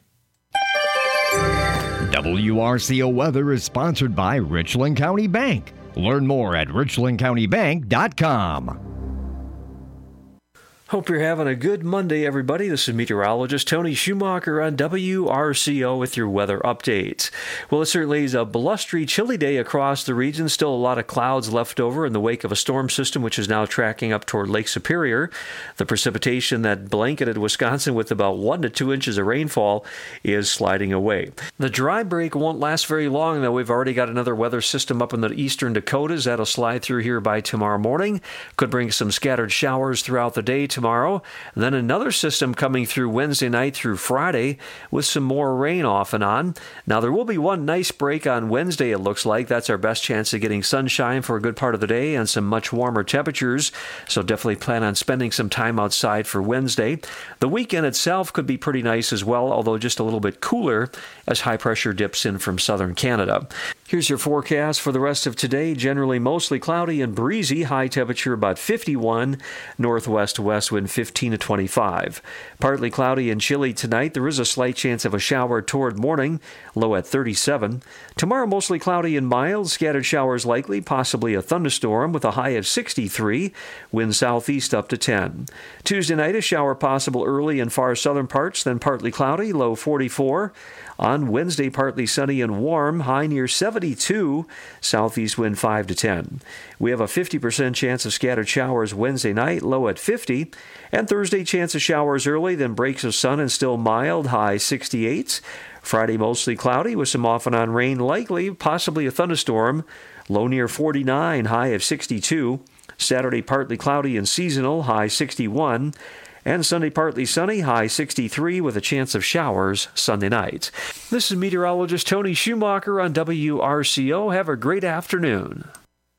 W R C O Weather is sponsored by Richland County Bank. Learn more at richland county bank dot com. Hope you're having a good Monday, everybody. This is meteorologist Tony Schumacher on W R C O with your weather update. Well, it certainly is a blustery, chilly day across the region. Still a lot of clouds left over in the wake of a storm system, which is now tracking up toward Lake Superior. The precipitation that blanketed Wisconsin with about one to two inches of rainfall is sliding away. The dry break won't last very long, though. We've already got another weather system up in the eastern Dakotas that'll slide through here by tomorrow morning. Could bring some scattered showers throughout the day tomorrow. And then another system coming through Wednesday night through Friday with some more rain off and on. Now, there will be one nice break on Wednesday, it looks like. That's our best chance of getting sunshine for a good part of the day and some much warmer temperatures. So definitely plan on spending some time outside for Wednesday. The weekend itself could be pretty nice as well, although just a little bit cooler as high pressure dips in from southern Canada. Here's your forecast for the rest of today. Generally mostly cloudy and breezy. High temperature about fifty-one. Northwest west wind fifteen to twenty-five. Partly cloudy and chilly tonight. There is a slight chance of a shower toward morning. Low at thirty-seven. Tomorrow mostly cloudy and mild. Scattered showers likely. Possibly a thunderstorm with a high of sixty-three. Wind southeast up to ten. Tuesday night a shower possible early in far southern parts. Then partly cloudy. Low forty-four. On Wednesday, partly sunny and warm, high near seventy-two, southeast wind five to ten. We have a fifty percent chance of scattered showers Wednesday night, low at fifty. And Thursday, chance of showers early, then breaks of sun and still mild, high sixty-eight. Friday, mostly cloudy with some off and on rain likely, possibly a thunderstorm, low near forty-nine, high of sixty-two. Saturday, partly cloudy and seasonal, high sixty-one. And Sunday, partly sunny, high sixty-three with a chance of showers Sunday night. This is meteorologist Tony Schumacher on W R C O. Have a great afternoon.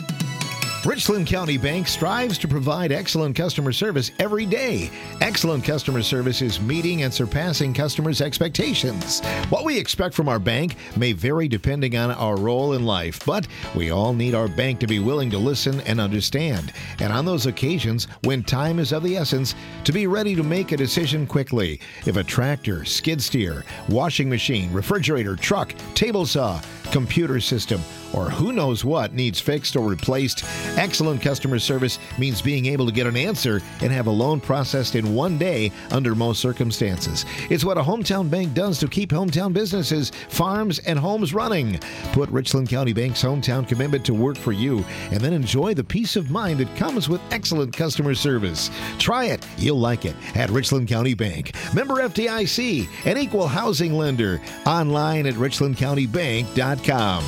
Richland County Bank strives to provide excellent customer service every day. Excellent customer service is meeting and surpassing customers' expectations. What we expect from our bank may vary depending on our role in life, but we all need our bank to be willing to listen and understand. And on those occasions, when time is of the essence, to be ready to make a decision quickly. If a tractor, skid steer, washing machine, refrigerator, truck, table saw, computer system, or who knows what needs fixed or replaced, excellent customer service means being able to get an answer and have a loan processed in one day under most circumstances. It's what a hometown bank does to keep hometown businesses, farms, and homes running. Put Richland County Bank's hometown commitment to work for you and then enjoy the peace of mind that comes with excellent customer service. Try it. You'll like it at Richland County Bank. Member F D I C, an equal housing lender. Online at richland county bank dot com.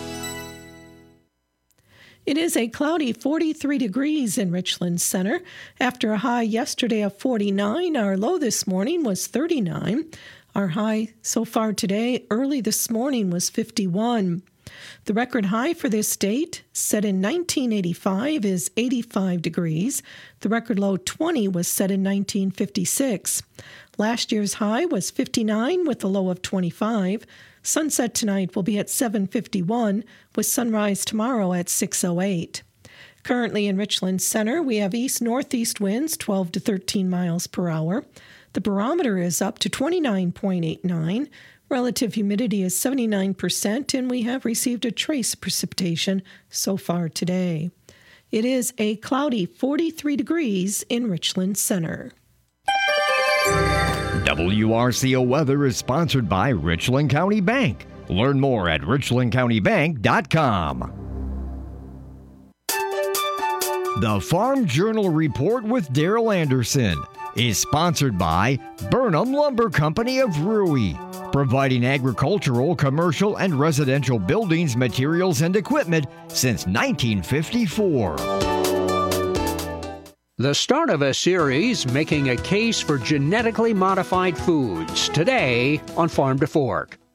It is a cloudy forty-three degrees in Richland Center. After a high yesterday of forty-nine, our low this morning was thirty-nine. Our high so far today, early this morning, was fifty-one. The record high for this date, set in nineteen eighty-five, is eighty-five degrees. The record low twenty was set in nineteen fifty-six. Last year's high was fifty-nine with a low of twenty-five. Sunset tonight will be at seven fifty-one, with sunrise tomorrow at six oh eight. Currently in Richland Center, we have east-northeast winds twelve to thirteen miles per hour. The barometer is up to twenty-nine point eight nine. Relative humidity is seventy-nine percent, and we have received a trace precipitation so far today. It is a cloudy forty-three degrees in Richland Center. W R C O Weather is sponsored by Richland County Bank. Learn more at richland county bank dot com. The Farm Journal Report with Daryl Anderson is sponsored by Burnham Lumber Company of Rui, providing agricultural, commercial, and residential buildings, materials, and equipment since nineteen fifty-four. The start of a series making a case for genetically modified foods today on Farm to Fork.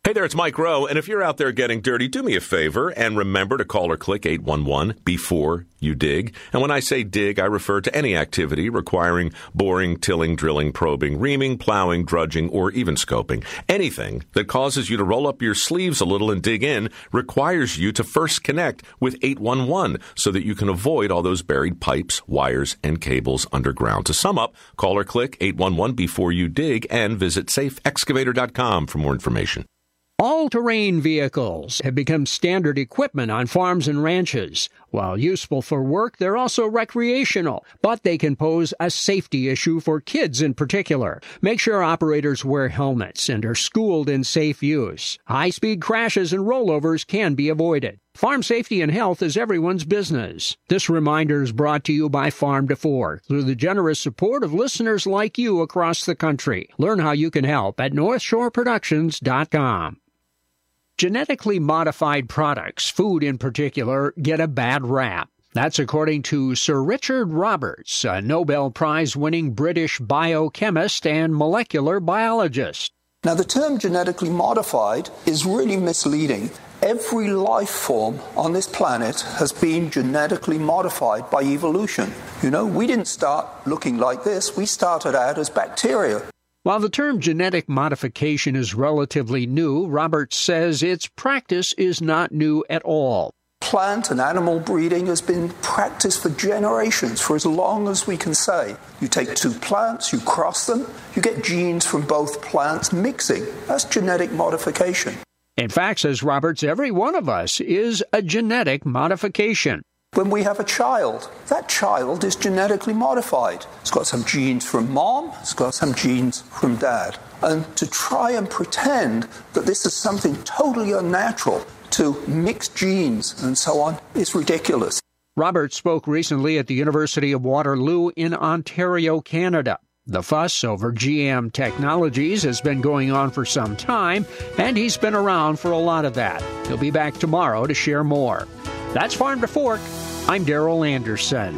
Hey there, it's Mike Rowe, and if you're out there getting dirty, do me a favor and remember to call or click eight one one before you dig. And when I say dig, I refer to any activity requiring boring, tilling, drilling, probing, reaming, plowing, drudging, or even scoping. Anything that causes you to roll up your sleeves a little and dig in requires you to first connect with eight one one so that you can avoid all those buried pipes, wires, and cables underground. To sum up, call or click eight one one before you dig and visit safe excavator dot com for more information. All-terrain vehicles have become standard equipment on farms and ranches. While useful for work, they're also recreational, but they can pose a safety issue for kids in particular. Make sure operators wear helmets and are schooled in safe use. High-speed crashes and rollovers can be avoided. Farm safety and health is everyone's business. This reminder is brought to you by Farm to Fork through the generous support of listeners like you across the country. Learn how you can help at north shore productions dot com. Genetically modified products, food in particular, get a bad rap. That's according to Sir Richard Roberts, a Nobel Prize-winning British biochemist and molecular biologist. Now, the term genetically modified is really misleading. Every life form on this planet has been genetically modified by evolution. You know, we didn't start looking like this. We started out as bacteria. While the term genetic modification is relatively new, Roberts says its practice is not new at all. Plant and animal breeding has been practiced for generations, for as long as we can say. You take two plants, you cross them, you get genes from both plants mixing. That's genetic modification. In fact, says Roberts, every one of us is a genetic modification. When we have a child, that child is genetically modified. It's got some genes from mom, it's got some genes from dad. And to try and pretend that this is something totally unnatural, to mix genes and so on, is ridiculous. Roberts spoke recently at the University of Waterloo in Ontario, Canada. The fuss over G M technologies has been going on for some time, and he's been around for a lot of that. He'll be back tomorrow to share more. That's Farm to Fork. I'm Daryl Anderson.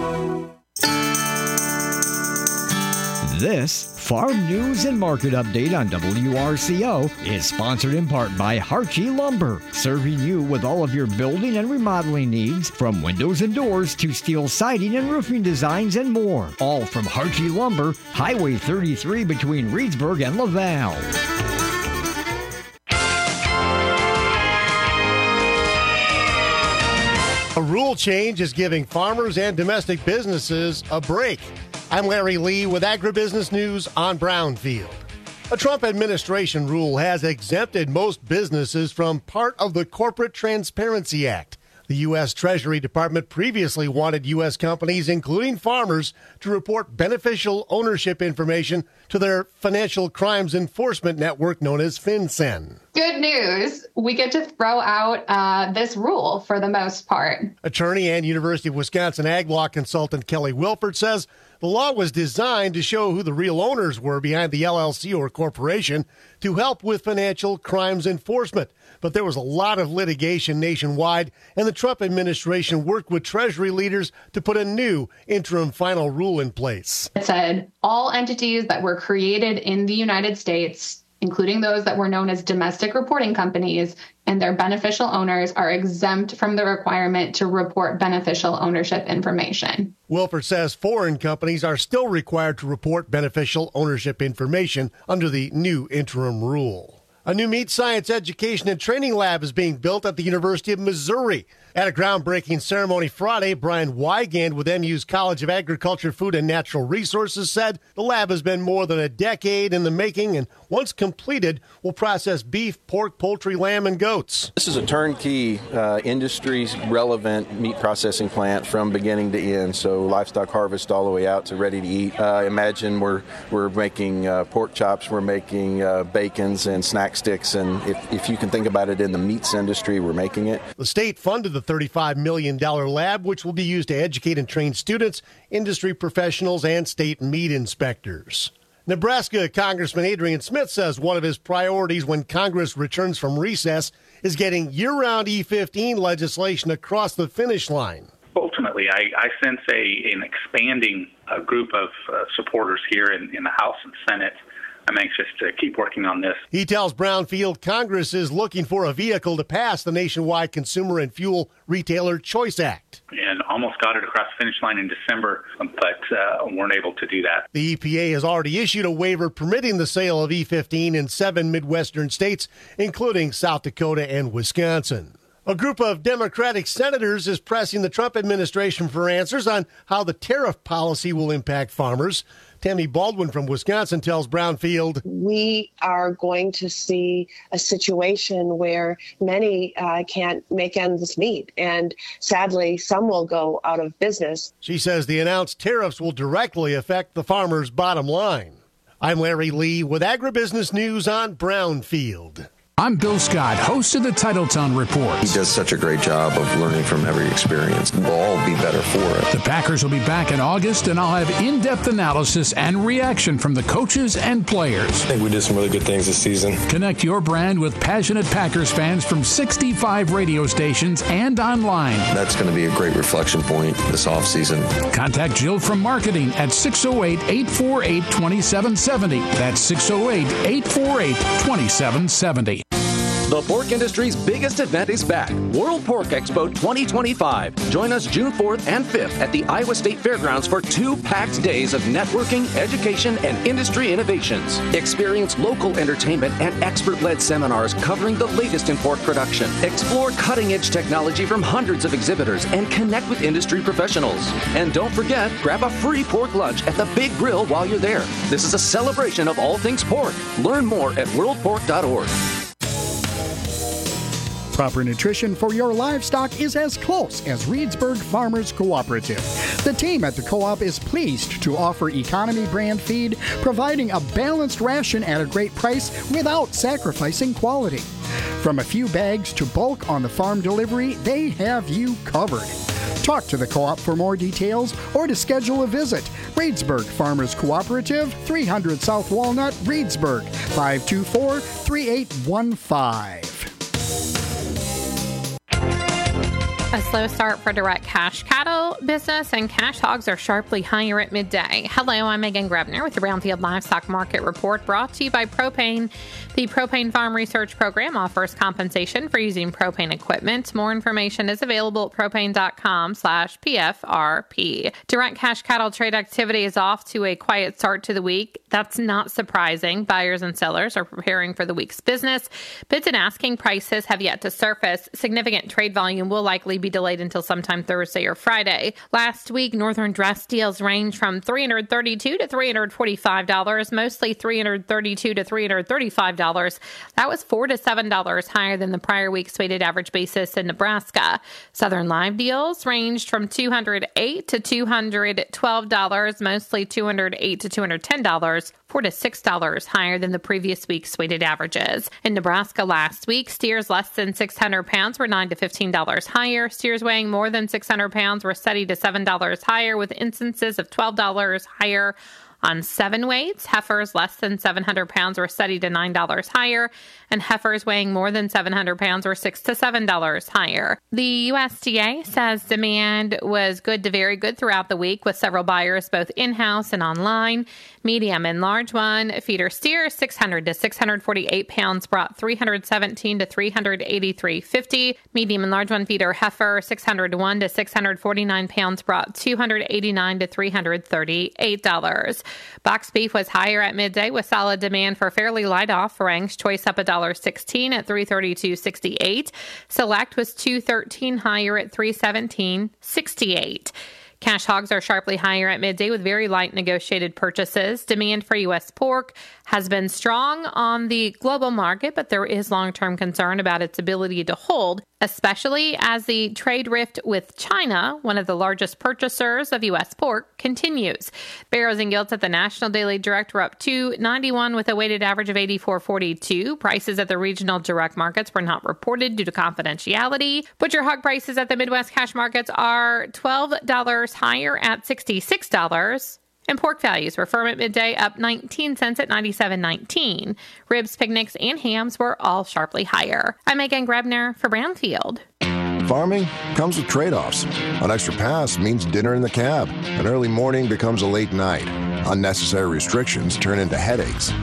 This Farm News and Market Update on W R C O is sponsored in part by Harchie Lumber, serving you with all of your building and remodeling needs, from windows and doors to steel siding and roofing designs and more. All from Harchie Lumber, Highway thirty-three between Reedsburg and Laval. A rule change is giving farmers and domestic businesses a break. I'm Larry Lee with Agribusiness News on Brownfield. A Trump administration rule has exempted most businesses from part of the Corporate Transparency Act. The U S Treasury Department previously wanted U S companies, including farmers, to report beneficial ownership information to their Financial Crimes Enforcement Network known as FinCEN. Good news. We get to throw out uh, this rule for the most part. Attorney and University of Wisconsin ag law consultant Kelly Wilford says the law was designed to show who the real owners were behind the L L C or corporation to help with financial crimes enforcement. But there was a lot of litigation nationwide, and the Trump administration worked with Treasury leaders to put a new interim final rule in place. It said all entities that were created in the United States, including those that were known as domestic reporting companies, and their beneficial owners are exempt from the requirement to report beneficial ownership information. Wilford says foreign companies are still required to report beneficial ownership information under the new interim rule. A new meat science education and training lab is being built at the University of Missouri. At a groundbreaking ceremony Friday, Brian Wygand with M U's College of Agriculture, Food, and Natural Resources said the lab has been more than a decade in the making and once completed will process beef, pork, poultry, lamb, and goats. This is a turnkey uh, industry-relevant meat processing plant from beginning to end, so livestock harvest all the way out to ready to eat. Uh, imagine we're we're making uh, pork chops, we're making uh, bacons and snack sticks, and if, if you can think about it in the meats industry, we're making it. The state funded the thirty-five million dollars lab, which will be used to educate and train students, industry professionals, and state meat inspectors. Nebraska Congressman Adrian Smith says one of his priorities when Congress returns from recess is getting year-round E fifteen legislation across the finish line. Ultimately, I, I sense a, an expanding uh, group of uh, supporters here in, in the House and Senate. I'm anxious to keep working on this. He tells Brownfield Congress is looking for a vehicle to pass the nationwide Consumer and Fuel Retailer Choice Act. And almost got it across the finish line in December, but uh, weren't able to do that. The E P A has already issued a waiver permitting the sale of E fifteen in seven Midwestern states, including South Dakota and Wisconsin. A group of Democratic senators is pressing the Trump administration for answers on how the tariff policy will impact farmers. Tammy Baldwin from Wisconsin tells Brownfield, we are going to see a situation where many uh, can't make ends meet, and sadly, some will go out of business. She says the announced tariffs will directly affect the farmer's bottom line. I'm Larry Lee with Agribusiness News on Brownfield. I'm Bill Scott, host of the Titletown Report. He does such a great job of learning from every experience. We'll all be better for it. The Packers will be back in August, and I'll have in-depth analysis and reaction from the coaches and players. I think we did some really good things this season. Connect your brand with passionate Packers fans from sixty-five radio stations and online. That's going to be a great reflection point this offseason. Contact Jill from marketing at six oh eight, eight four eight, two seven seven oh. That's six oh eight, eight four eight, two seven seven oh. The pork industry's biggest event is back, World Pork Expo twenty twenty-five. Join us June fourth and fifth at the Iowa State Fairgrounds for two packed days of networking, education, and industry innovations. Experience local entertainment and expert-led seminars covering the latest in pork production. Explore cutting-edge technology from hundreds of exhibitors and connect with industry professionals. And don't forget, grab a free pork lunch at the Big Grill while you're there. This is a celebration of all things pork. Learn more at world pork dot org. Proper nutrition for your livestock is as close as Reedsburg Farmers Cooperative. The team at the co-op is pleased to offer economy brand feed, providing a balanced ration at a great price without sacrificing quality. From a few bags to bulk on the farm delivery, they have you covered. Talk to the co-op for more details or to schedule a visit. Reedsburg Farmers Cooperative, three hundred South Walnut, Reedsburg, five two four, three eight one five. A slow start for direct cash cattle business, and cash hogs are sharply higher at midday. Hello, I'm Megan Grebner with the Brownfield Livestock Market Report, brought to you by Propane. The Propane Farm Research Program offers compensation for using propane equipment. More information is available at propane.com slash PFRP. Direct cash cattle trade activity is off to a quiet start to the week. That's not surprising. Buyers and sellers are preparing for the week's business. Bids and asking prices have yet to surface. Significant trade volume will likely be delayed until sometime Thursday or Friday. Last week, Northern dress deals range from three hundred thirty-two dollars to three hundred forty-five dollars, mostly three hundred thirty-two dollars to three hundred thirty-five dollars. That was four to seven dollars higher than the prior week's weighted average basis in Nebraska. Southern live deals ranged from two hundred eight dollars to two hundred twelve dollars, mostly two hundred eight dollars to two hundred ten dollars. four to six dollars higher than the previous week's weighted averages. In Nebraska last week, steers less than six hundred pounds were nine to fifteen dollars higher. Steers weighing more than six hundred pounds were steady to seven dollars higher, with instances of twelve dollars higher on seven weights. Heifers less than seven hundred pounds were steady to nine dollars higher, and heifers weighing more than seven hundred pounds were six to seven dollars higher. The U S D A says demand was good to very good throughout the week, with several buyers both in-house and online. Medium and large one feeder steers six hundred to six hundred forty-eight pounds brought three hundred seventeen to three hundred eighty-three fifty. Medium and large one feeder heifer six hundred one to six hundred forty-nine pounds brought two hundred eighty-nine to three hundred thirty-eight dollars. Box beef was higher at midday with solid demand for fairly light offerings. Choice up one dollar sixteen at three thirty-two sixty-eight. Select was two thirteen higher at three seventeen sixty-eight. Cash hogs are sharply higher at midday with very light negotiated purchases. Demand for U S pork has been strong on the global market, but there is long-term concern about its ability to hold, especially as the trade rift with China, one of the largest purchasers of U S pork, continues. Barrows and Gilts at the National Daily Direct were up two ninety-one with a weighted average of eighty-four forty-two. Prices at the regional direct markets were not reported due to confidentiality. Butcher hog prices at the Midwest cash markets are twelve dollars higher at sixty-six dollars. And pork values were firm at midday, up nineteen cents at ninety-seven nineteen. Ribs, picnics, and hams were all sharply higher. I'm Megan Grebner for Brownfield. Farming comes with trade-offs. An extra pass means dinner in the cab. An early morning becomes a late night. Unnecessary restrictions turn into headaches.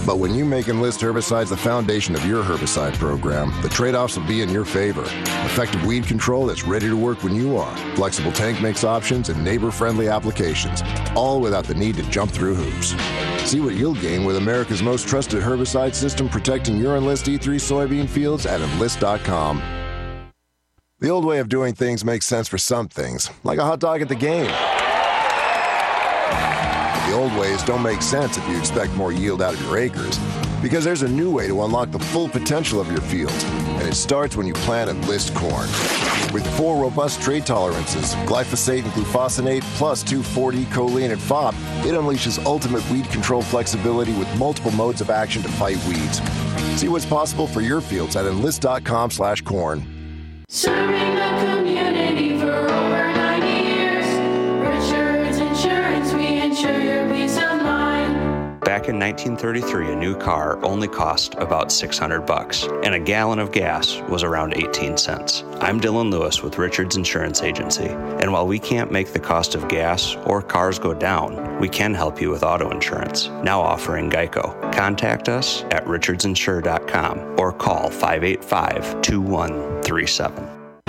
But when you make Enlist herbicides the foundation of your herbicide program, the trade-offs will be in your favor. Effective weed control that's ready to work when you are. Flexible tank mix options and neighbor-friendly applications, all without the need to jump through hoops. See what you'll gain with America's most trusted herbicide system protecting your Enlist E three soybean fields at enlist dot com. The old way of doing things makes sense for some things, like a hot dog at the game. The old ways don't make sense if you expect more yield out of your acres, because there's a new way to unlock the full potential of your fields, and it starts when you plant Enlist corn. With four robust trait tolerances, glyphosate and glufosinate, plus two four D choline and F O P, it unleashes ultimate weed control flexibility with multiple modes of action to fight weeds. See what's possible for your fields at enlist dot com slash corn. Serving the community for over ninety years. Richards Insurance, we insure your peace of mind. Back in nineteen thirty-three, a new car only cost about six hundred bucks, and a gallon of gas was around eighteen cents. I'm Dylan Lewis with Richards Insurance Agency, and while we can't make the cost of gas or cars go down, we can help you with auto insurance, now offering Geico. Contact us at richards insure dot com or call five eight five, two one three seven.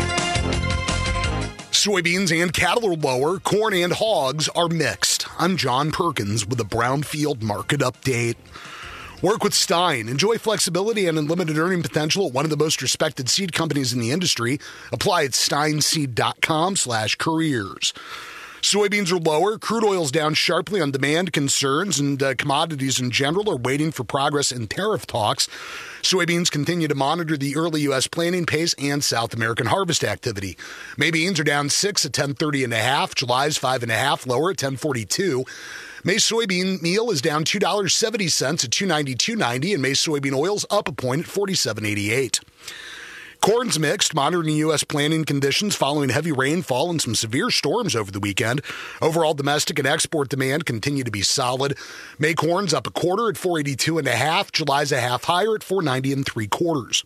Soybeans and cattle are lower, corn and hogs are mixed. I'm John Perkins with a Brownfield Market Update. Work with Stein. Enjoy flexibility and unlimited earning potential at one of the most respected seed companies in the industry. Apply at steinseed dot com slash careers. Soybeans are lower. Crude oil's down sharply on demand concerns, and uh, commodities in general are waiting for progress in tariff talks. Soybeans continue to monitor the early U S planting pace and South American harvest activity. May beans are down six at ten thirty and a half. July's five and a half lower at ten forty-two. May soybean meal is down two dollars and seventy cents at two ninety-two ninety, and May soybean oil's up a point at forty-seven eighty-eight. Corn's mixed, monitoring U S planting conditions following heavy rainfall and some severe storms over the weekend. Overall domestic and export demand continue to be solid. May corn's up a quarter at four eighty-two and a half. July's a half higher at four ninety and three quarters.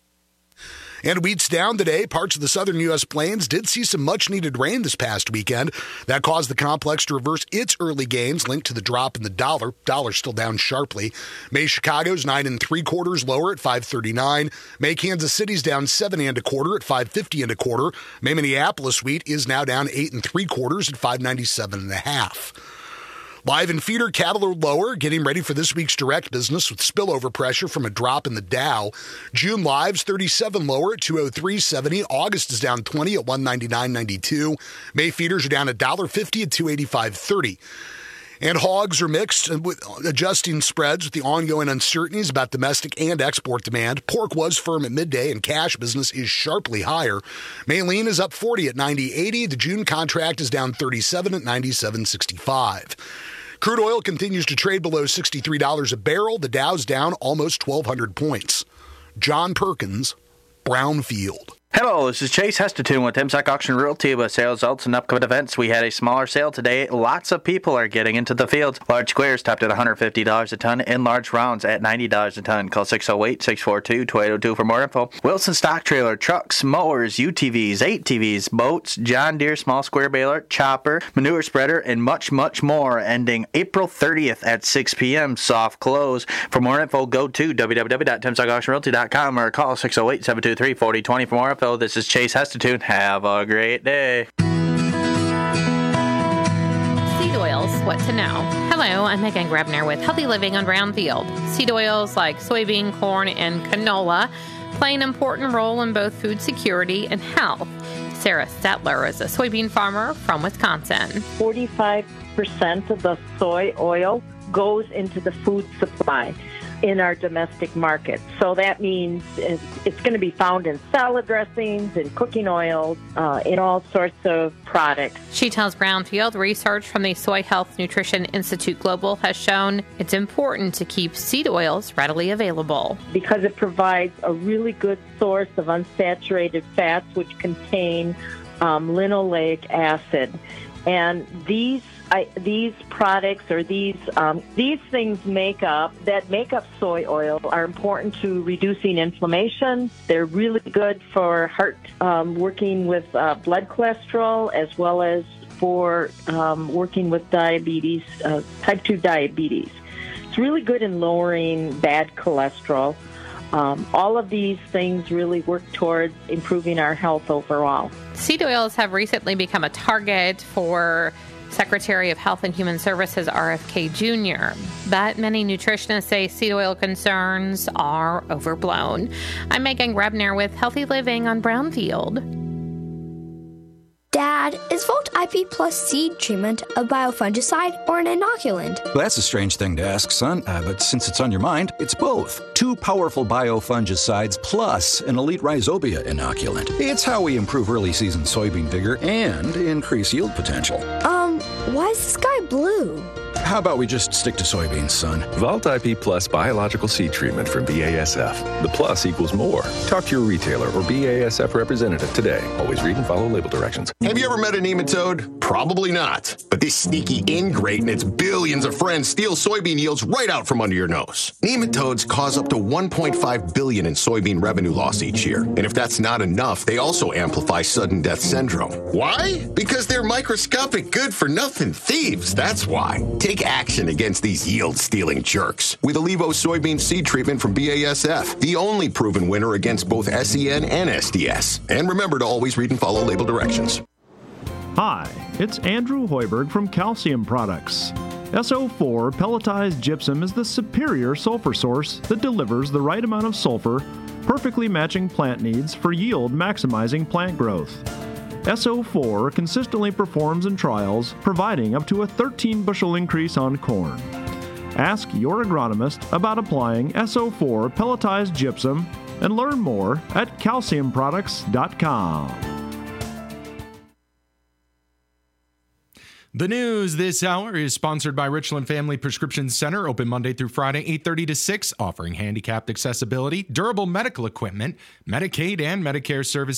And wheat's down today. Parts of the southern U S plains did see some much-needed rain this past weekend. That caused the complex to reverse its early gains linked to the drop in the dollar. Dollar's still down sharply. May Chicago's nine and three quarters lower at five thirty-nine. May Kansas City's down seven and a quarter at five fifty and a quarter. May Minneapolis wheat is now down eight and three quarters at five ninety-seven and a half. Live and feeder cattle are lower, getting ready for this week's direct business with spillover pressure from a drop in the Dow. June live's thirty-seven lower at two oh three seventy. August is down twenty at one ninety-nine ninety-two. May feeders are down one dollar fifty at two eighty-five thirty. And hogs are mixed with adjusting spreads with the ongoing uncertainties about domestic and export demand. Pork was firm at midday and cash business is sharply higher. May lean is up forty at ninety eighty. The June contract is down thirty-seven at ninety-seven sixty-five. Crude oil continues to trade below sixty-three dollars a barrel. The Dow's down almost twelve hundred points. John Perkins, Brownfield. Hello, this is Chase Hesterton with Temsack Auction Realty with sales results and upcoming events. We had a smaller sale today. Lots of people are getting into the fields. Large squares topped at one hundred fifty dollars a ton and large rounds at ninety dollars a ton. Call six oh eight, six four two, two eight oh two for more info. Wilson Stock Trailer, trucks, mowers, U T Vs, A T Vs, boats, John Deere small square baler, chopper, manure spreader, and much, much more. Ending April thirtieth at six p.m. Soft close. For more info, go to w w w dot temsack auction realty dot com or call six oh eight, seven two three, four oh two oh for more info. This is Chase Hesterton. Have a great day. Seed oils, what to know. Hello, I'm Megan Grebner with Healthy Living on Brownfield. Seed oils like soybean, corn, and canola play an important role in both food security and health. Sarah Stetler is a soybean farmer from Wisconsin. forty-five percent of the soy oil goes into the food supply in our domestic market. So that means it's going to be found in salad dressings, in cooking oils, uh, in all sorts of products. She tells Brownfield research from the Soy Health Nutrition Institute Global has shown it's important to keep seed oils readily available. Because it provides a really good source of unsaturated fats which contain um, linoleic acid. And these I, these products or these um, these things make up that make up soy oil are important to reducing inflammation. They're really good for heart, um, working with uh, blood cholesterol, as well as for um, working with diabetes, uh, type two diabetes. it's really good in lowering bad cholesterol. Um, all of these things really work towards improving our health overall. Seed oils have recently become a target for Secretary of Health and Human Services R F K Junior But many nutritionists say seed oil concerns are overblown. I'm Megan Grebner with Healthy Living on Brownfield. Dad, is Volt I P Plus seed treatment a biofungicide or an inoculant? Well, that's a strange thing to ask, son, uh, but since it's on your mind, it's both. Two powerful biofungicides plus an elite rhizobia inoculant. It's how we improve early season soybean vigor and increase yield potential. Um, why is the sky blue? How about we just stick to soybeans, son? Volt I P Plus biological seed treatment from B A S F. The plus equals more. Talk to your retailer or B A S F representative today. Always read and follow label directions. Have you ever met a nematode? Probably not. But this sneaky ingrate and its billions of friends steal soybean yields right out from under your nose. Nematodes cause up to one point five billion dollars in soybean revenue loss each year. And if that's not enough, they also amplify sudden death syndrome. Why? Because they're microscopic good-for-nothing thieves. That's why. Take action against these yield-stealing jerks with Allevo soybean seed treatment from B A S F, the only proven winner against both S E N and S D S. And remember to always read and follow label directions. Hi, it's Andrew Hoiberg from Calcium Products. S O four pelletized gypsum is the superior sulfur source that delivers the right amount of sulfur, perfectly matching plant needs for yield maximizing plant growth. S O four consistently performs in trials, providing up to a thirteen bushel increase on corn. Ask your agronomist about applying S O four pelletized gypsum and learn more at calcium products dot com. The news this hour is sponsored by Richland Family Prescription Center, open Monday through Friday, eight thirty to six, offering handicapped accessibility, durable medical equipment, Medicaid and Medicare services.